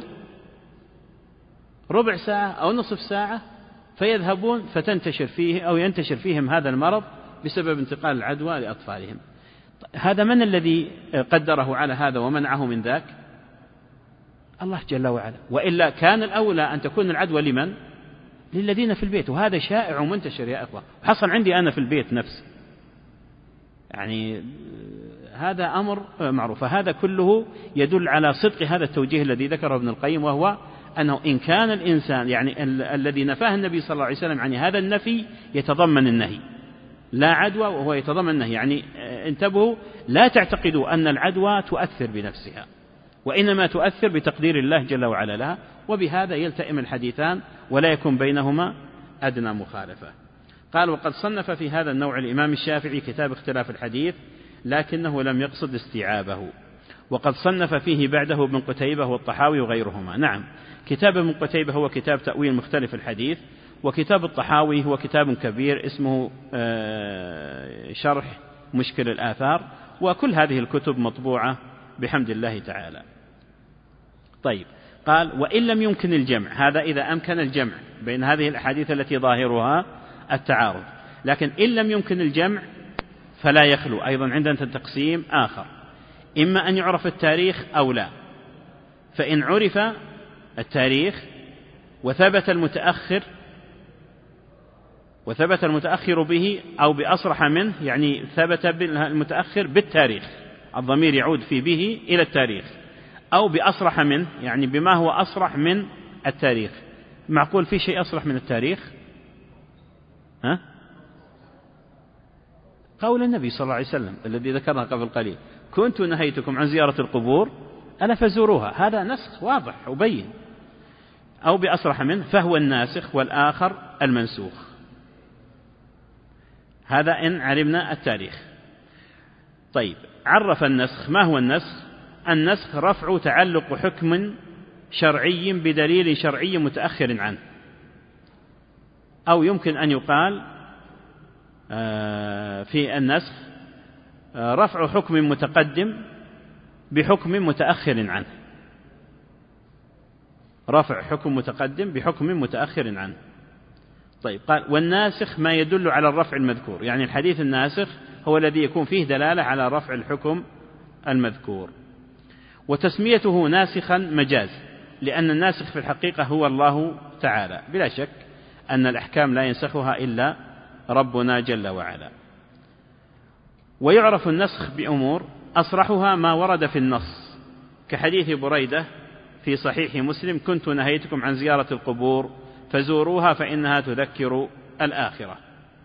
ربع ساعة أو نصف ساعة فيذهبون فتنتشر فيه أو ينتشر فيهم هذا المرض بسبب انتقال العدوى لأطفالهم. هذا من الذي قدره على هذا ومنعه من ذاك؟ الله جل وعلا. وإلا كان الأولى أن تكون العدوى لمن؟ للذين في البيت. وهذا شائع ومنتشر يا أخوة، حصل عندي أنا في البيت نفسي، يعني هذا أمر معروف. فهذا كله يدل على صدق هذا التوجيه الذي ذكره ابن القيم، وهو أنه إن كان الإنسان يعني الذي نفاه النبي صلى الله عليه وسلم، يعني هذا النفي يتضمن النهي، لا عدوى وهو يتضمن النهي. يعني انتبهوا، لا تعتقدوا أن العدوى تؤثر بنفسها، وإنما تؤثر بتقدير الله جل وعلا لها، وبهذا يلتئم الحديثان ولا يكون بينهما أدنى مخالفة. قال: وقد صنف في هذا النوع الإمام الشافعي كتاب اختلاف الحديث، لكنه لم يقصد استيعابه، وقد صنف فيه بعده ابن قتيبة والطحاوي وغيرهما. نعم، كتاب ابن قتيبة هو كتاب تأويل مختلف الحديث، وكتاب الطحاوي هو كتاب كبير اسمه شرح مشكل الآثار، وكل هذه الكتب مطبوعة بحمد الله تعالى. طيب، قال: وإن لم يمكن الجمع، هذا إذا أمكن الجمع بين هذه الأحاديث التي ظاهرها التعارض، لكن إن لم يمكن الجمع فلا يخلو أيضا عندنا تقسيم آخر، إما أن يعرف التاريخ أو لا. فإن عرف التاريخ وثبت المتأخر به أو بأصرح منه، يعني ثبت المتأخر بالتاريخ، الضمير يعود في به إلى التاريخ، أو بأصرح منه يعني بما هو أصرح من التاريخ. معقول في شيء أصرح من التاريخ؟ قول النبي صلى الله عليه وسلم الذي ذكرنا قبل قليل: كنت نهيتكم عن زيارة القبور ألا فزوروها. هذا نسخ واضح وبين. أو بأصرح منه فهو الناسخ والآخر المنسوخ. هذا إن علمنا التاريخ. طيب، عرف النسخ. ما هو النسخ؟ النسخ رفع تعلق حكم شرعي بدليل شرعي متأخر عنه، أو يمكن أن يقال في النسخ رفع حكم متقدم بحكم متأخر عنه. رفع حكم متقدم بحكم متأخر عنه. طيب، قال: والناسخ ما يدل على الرفع المذكور، يعني الحديث الناسخ هو الذي يكون فيه دلالة على رفع الحكم المذكور. وتسميته ناسخا مجاز، لأن الناسخ في الحقيقة هو الله تعالى، بلا شك أن الأحكام لا ينسخها إلا ربنا جل وعلا. ويعرف النسخ بأمور أصرحها ما ورد في النص، كحديث بريدة في صحيح مسلم: كنت نهيتكم عن زيارة القبور فزوروها فإنها تذكر الآخرة.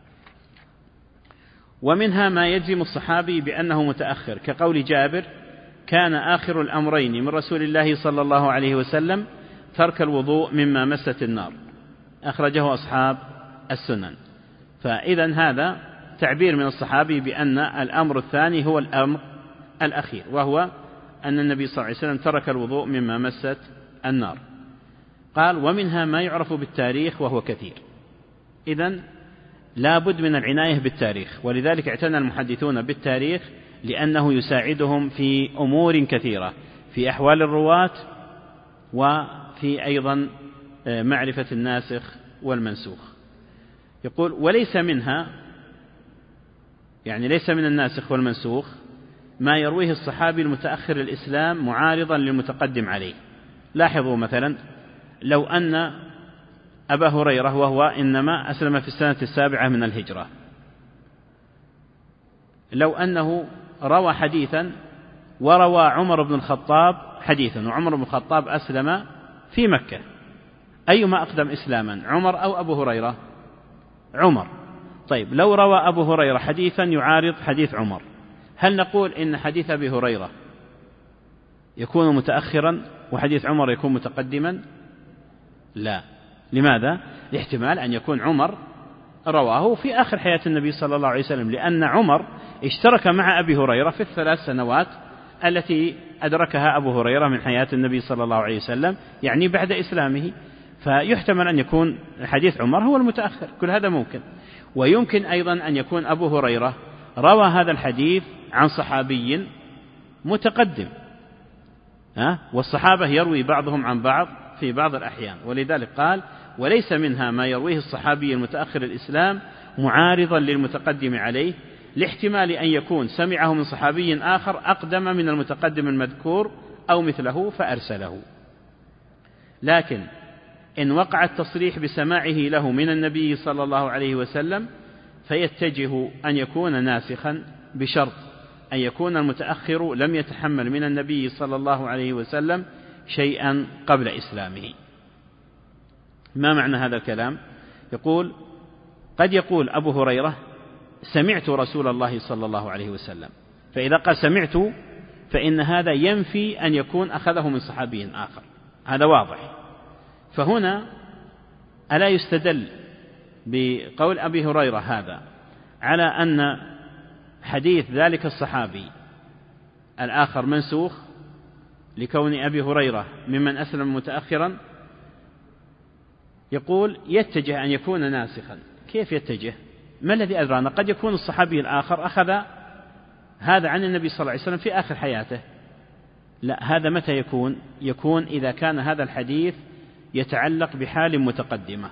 ومنها ما يجزم الصحابي بأنه متأخر، كقول جابر: كان آخر الأمرين من رسول الله صلى الله عليه وسلم ترك الوضوء مما مست النار، أخرجه أصحاب السنن. فإذا هذا تعبير من الصحابي بأن الأمر الثاني هو الأمر الأخير، وهو أن النبي صلى الله عليه وسلم ترك الوضوء مما مست النار. قال: ومنها ما يعرف بالتاريخ وهو كثير. إذن لا بد من العناية بالتاريخ، ولذلك اعتنى المحدثون بالتاريخ لأنه يساعدهم في أمور كثيرة، في أحوال الرواة وفي أيضا معرفة الناسخ والمنسوخ. يقول وليس منها، يعني ليس من الناسخ والمنسوخ ما يرويه الصحابي المتأخر الإسلام معارضا للمتقدم عليه. لاحظوا مثلا لو أن أبا هريرة وهو إنما أسلم في السنة 7 من الهجرة، لو أنه روى حديثا وروى عمر بن الخطاب حديثا، وعمر بن الخطاب أسلم في مكة، أيما أقدم إسلاما، عمر أو أبو هريرة؟ عمر. طيب لو روى أبو هريرة حديثا يعارض حديث عمر، هل نقول إن حديث أبي هريرة يكون متأخرا وحديث عمر يكون متقدما؟ لا. لماذا؟ لاحتمال أن يكون عمر رواه في آخر حياة النبي صلى الله عليه وسلم، لأن عمر اشترك مع أبي هريرة في ال3 سنوات التي أدركها أبو هريرة من حياة النبي صلى الله عليه وسلم، يعني بعد إسلامه، فيحتمل أن يكون حديث عمر هو المتأخر. كل هذا ممكن. ويمكن أيضا أن يكون أبو هريرة روى هذا الحديث عن صحابي متقدم، والصحابة يروي بعضهم عن بعض في بعض الأحيان، ولذلك قال وليس منها ما يرويه الصحابي المتأخر الإسلام معارضا للمتقدم عليه، لاحتمال أن يكون سمعه من صحابي آخر أقدم من المتقدم المذكور أو مثله فأرسله. لكن إن وقع التصريح بسماعه له من النبي صلى الله عليه وسلم فيتجه أن يكون ناسخا، بشرط أن يكون المتأخر لم يتحمل من النبي صلى الله عليه وسلم شيئا قبل إسلامه. ما معنى هذا الكلام؟ يقول قد يقول أبو هريرة سمعت رسول الله صلى الله عليه وسلم، فإذا قال سمعت فإن هذا ينفي أن يكون أخذه من صحابي آخر، هذا واضح. فهنا ألا يستدل بقول أبي هريرة هذا على أن حديث ذلك الصحابي الآخر منسوخ لكون أبي هريرة ممن أسلم متأخرا؟ يقول يتجه أن يكون ناسخا. كيف يتجه؟ ما الذي أدرانا؟ قد يكون الصحابي الآخر أخذ هذا عن النبي صلى الله عليه وسلم في آخر حياته. لا، هذا متى يكون؟ يكون إذا كان هذا الحديث يتعلق بحال متقدمة.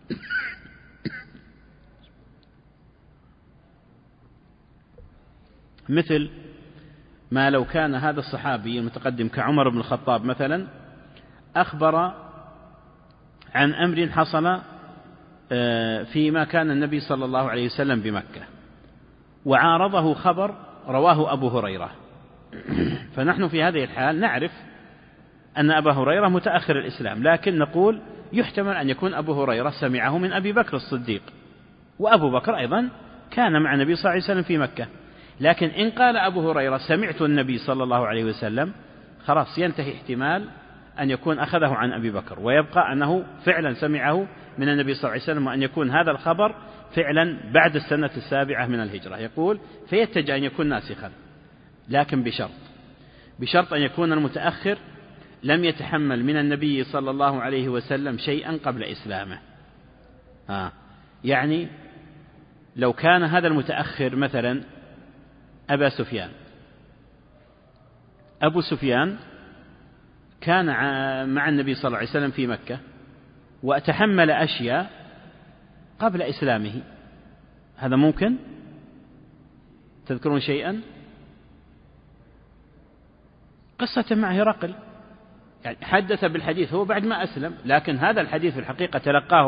مثل ما لو كان هذا الصحابي المتقدم كعمر بن الخطاب مثلا أخبر عن أمر حصل فيما كان النبي صلى الله عليه وسلم بمكة، وعارضه خبر رواه أبو هريرة، فنحن في هذه الحال نعرف أن أبا هريرة متأخر الإسلام، لكن نقول يحتمل أن يكون أبو هريرة سمعه من أبي بكر الصديق، وأبو بكر أيضا كان مع النبي صلى الله عليه وسلم في مكة. لكن إن قال أبو هريرة سمعت النبي صلى الله عليه وسلم، خلاص ينتهي احتمال أن يكون أخذه عن أبي بكر، ويبقى أنه فعلا سمعه من النبي صلى الله عليه وسلم، وأن يكون هذا الخبر فعلا بعد السنة 7 من الهجرة. يقول فيتجه أن يكون ناسخا، لكن بشرط أن يكون المتأخر لم يتحمل من النبي صلى الله عليه وسلم شيئا قبل إسلامه. يعني لو كان هذا المتأخر مثلا أبا سفيان، أبو سفيان كان مع النبي صلى الله عليه وسلم في مكة وأتحمل أشياء قبل إسلامه، هذا ممكن؟ تذكرون شيئا؟ قصة مع هرقل، يعني حدث بالحديث هو بعد ما أسلم، لكن هذا الحديث في الحقيقة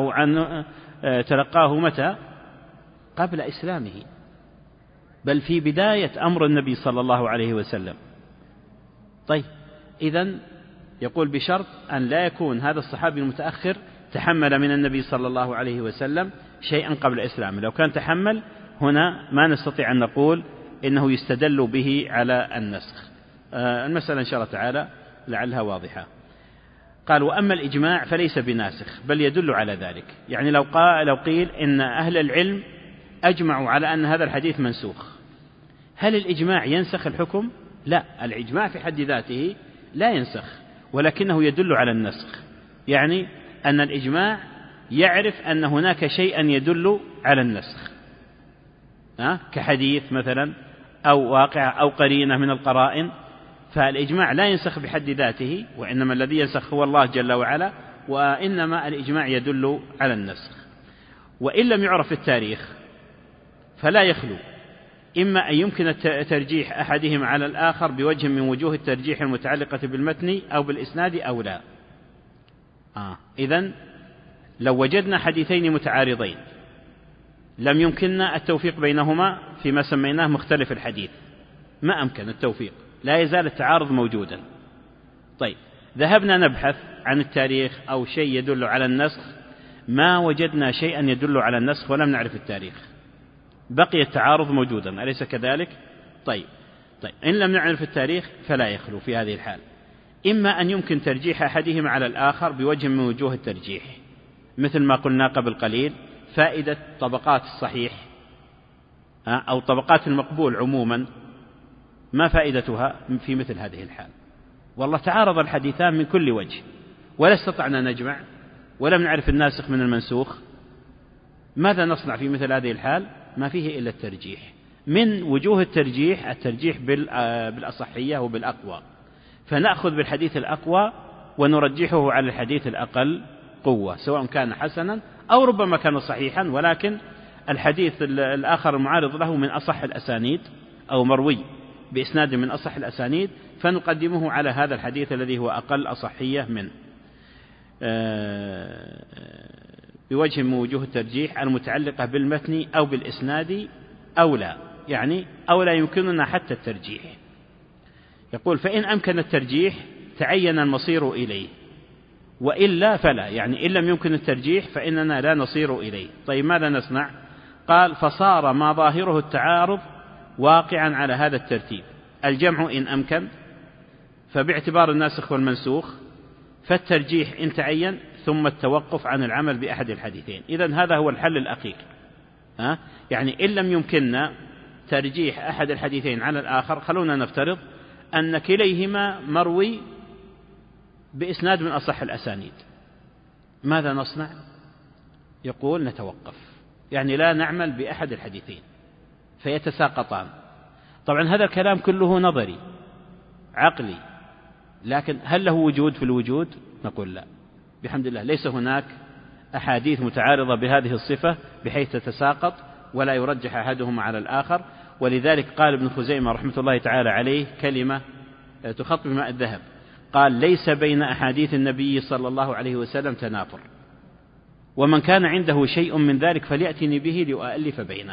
تلقاه متى؟ قبل إسلامه، بل في بداية أمر النبي صلى الله عليه وسلم. طيب إذن يقول بشرط أن لا يكون هذا الصحابي المتأخر تحمل من النبي صلى الله عليه وسلم شيئا قبل إسلامه. لو كان تحمل هنا ما نستطيع أن نقول إنه يستدل به على النسخ. المسألة إن شاء الله تعالى لعلها واضحة. قال وأما الإجماع فليس بناسخ بل يدل على ذلك. يعني لو قيل إن أهل العلم أجمعوا على أن هذا الحديث منسوخ، هل الإجماع ينسخ الحكم؟ لا، الإجماع في حد ذاته لا ينسخ، ولكنه يدل على النسخ. يعني أن الإجماع يعرف أن هناك شيئا يدل على النسخ، كحديث مثلا أو واقع أو قرينة من القرائن، فالإجماع لا ينسخ بحد ذاته، وإنما الذي ينسخ هو الله جل وعلا، وإنما الإجماع يدل على النسخ. وإن لم يعرف التاريخ فلا يخلو إما أن يمكن ترجيح أحدهم على الآخر بوجه من وجوه الترجيح المتعلقة بالمتن أو بالإسناد أو لا. إذن لو وجدنا حديثين متعارضين لم يمكننا التوفيق بينهما فيما سميناه مختلف الحديث، ما أمكن التوفيق، لا يزال التعارض موجودا. طيب ذهبنا نبحث عن التاريخ أو شيء يدل على النسخ، ما وجدنا شيئا يدل على النسخ ولم نعرف التاريخ، بقي التعارض موجودا، أليس كذلك؟ طيب إن لم نعرف التاريخ فلا يخلو في هذه الحال إما أن يمكن ترجيح أحدهما على الآخر بوجه من وجوه الترجيح، مثل ما قلنا قبل قليل، فائدة طبقات الصحيح أو طبقات المقبول عموما، ما فائدتها في مثل هذه الحال؟ والله تعارض الحديثان من كل وجه ولا استطعنا نجمع ولم نعرف الناسخ من المنسوخ، ماذا نصنع في مثل هذه الحال؟ ما فيه إلا الترجيح. من وجوه الترجيح بالأصحية وبالأقوى، فنأخذ بالحديث الأقوى ونرجحه على الحديث الأقل قوة، سواء كان حسنا أو ربما كان صحيحا، ولكن الحديث الآخر المعارض له من أصح الأسانيد أو مروي بإسناد من أصح الأسانيد، فنقدمه على هذا الحديث الذي هو أقل أصحية منه بوجه من وجوه الترجيح المتعلقة بالمتن أو بالإسناد أو لا، يعني أو لا يمكننا حتى الترجيح. يقول فإن أمكن الترجيح تعين المصير إليه، وإلا فلا، يعني إن لم يمكن الترجيح فإننا لا نصير إليه. طيب ماذا نصنع؟ قال فصار ما ظاهره التعارض واقعا على هذا الترتيب: الجمع إن أمكن، فباعتبار الناسخ والمنسوخ، فالترجيح إن تعين، ثم التوقف عن العمل بأحد الحديثين. إذن هذا هو الحل الأخير. يعني إن لم يمكننا ترجيح أحد الحديثين على الآخر، خلونا نفترض أن كليهما مروي بإسناد من أصح الأسانيد، ماذا نصنع؟ يقول نتوقف، يعني لا نعمل بأحد الحديثين فيتساقطان. طبعا هذا الكلام كله نظري عقلي، لكن هل له وجود في الوجود؟ نقول لا، بحمد الله ليس هناك أحاديث متعارضة بهذه الصفة بحيث تتساقط ولا يرجح أحدهما على الآخر. ولذلك قال ابن خزيمة رحمة الله تعالى عليه كلمة تخط بماء الذهب، قال ليس بين أحاديث النبي صلى الله عليه وسلم تنافر، ومن كان عنده شيء من ذلك فليأتني به لأؤلف بينه.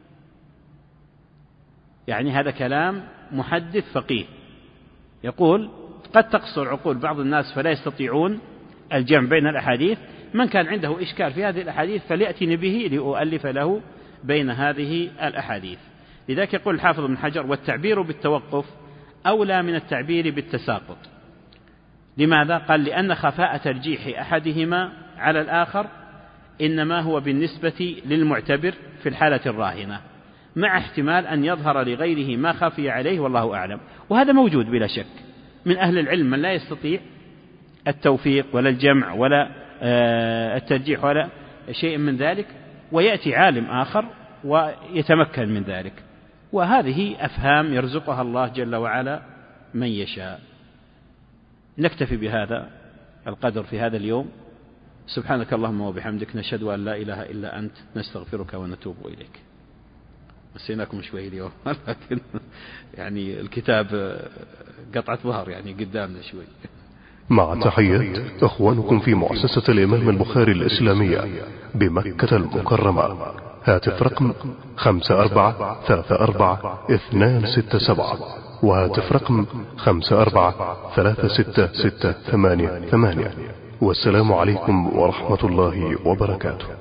يعني هذا كلام محدث فقيه، يقول قد تقصر عقول بعض الناس فلا يستطيعون الجمع بين الأحاديث، من كان عنده إشكال في هذه الأحاديث فليأتني به لأؤلف له بين هذه الأحاديث. لذلك يقول الحافظ ابن حجر: والتعبير بالتوقف أولى من التعبير بالتساقط. لماذا؟ قال لأن خفاء ترجيح أحدهما على الآخر إنما هو بالنسبة للمعتبر في الحالة الراهنة، مع احتمال أن يظهر لغيره ما خفي عليه والله أعلم. وهذا موجود بلا شك من أهل العلم من لا يستطيع التوفيق ولا الجمع ولا الترجيح ولا شيء من ذلك، ويأتي عالم آخر ويتمكن من ذلك. وهذه أفهام يرزقها الله جل وعلا من يشاء. نكتفي بهذا القدر في هذا اليوم. سبحانك اللهم وبحمدك، نشهد أن لا إله إلا أنت، نستغفرك ونتوب إليك. نسيناكم شوي اليوم لكن يعني الكتاب قطعة ظهر يعني قدامنا شوي. مع تحية أخوانكم في مؤسسة الإمام البخاري الإسلامية بمكة المكرمة. هاتف رقم 5434-267 وهاتف رقم 543668. والسلام عليكم ورحمة الله وبركاته.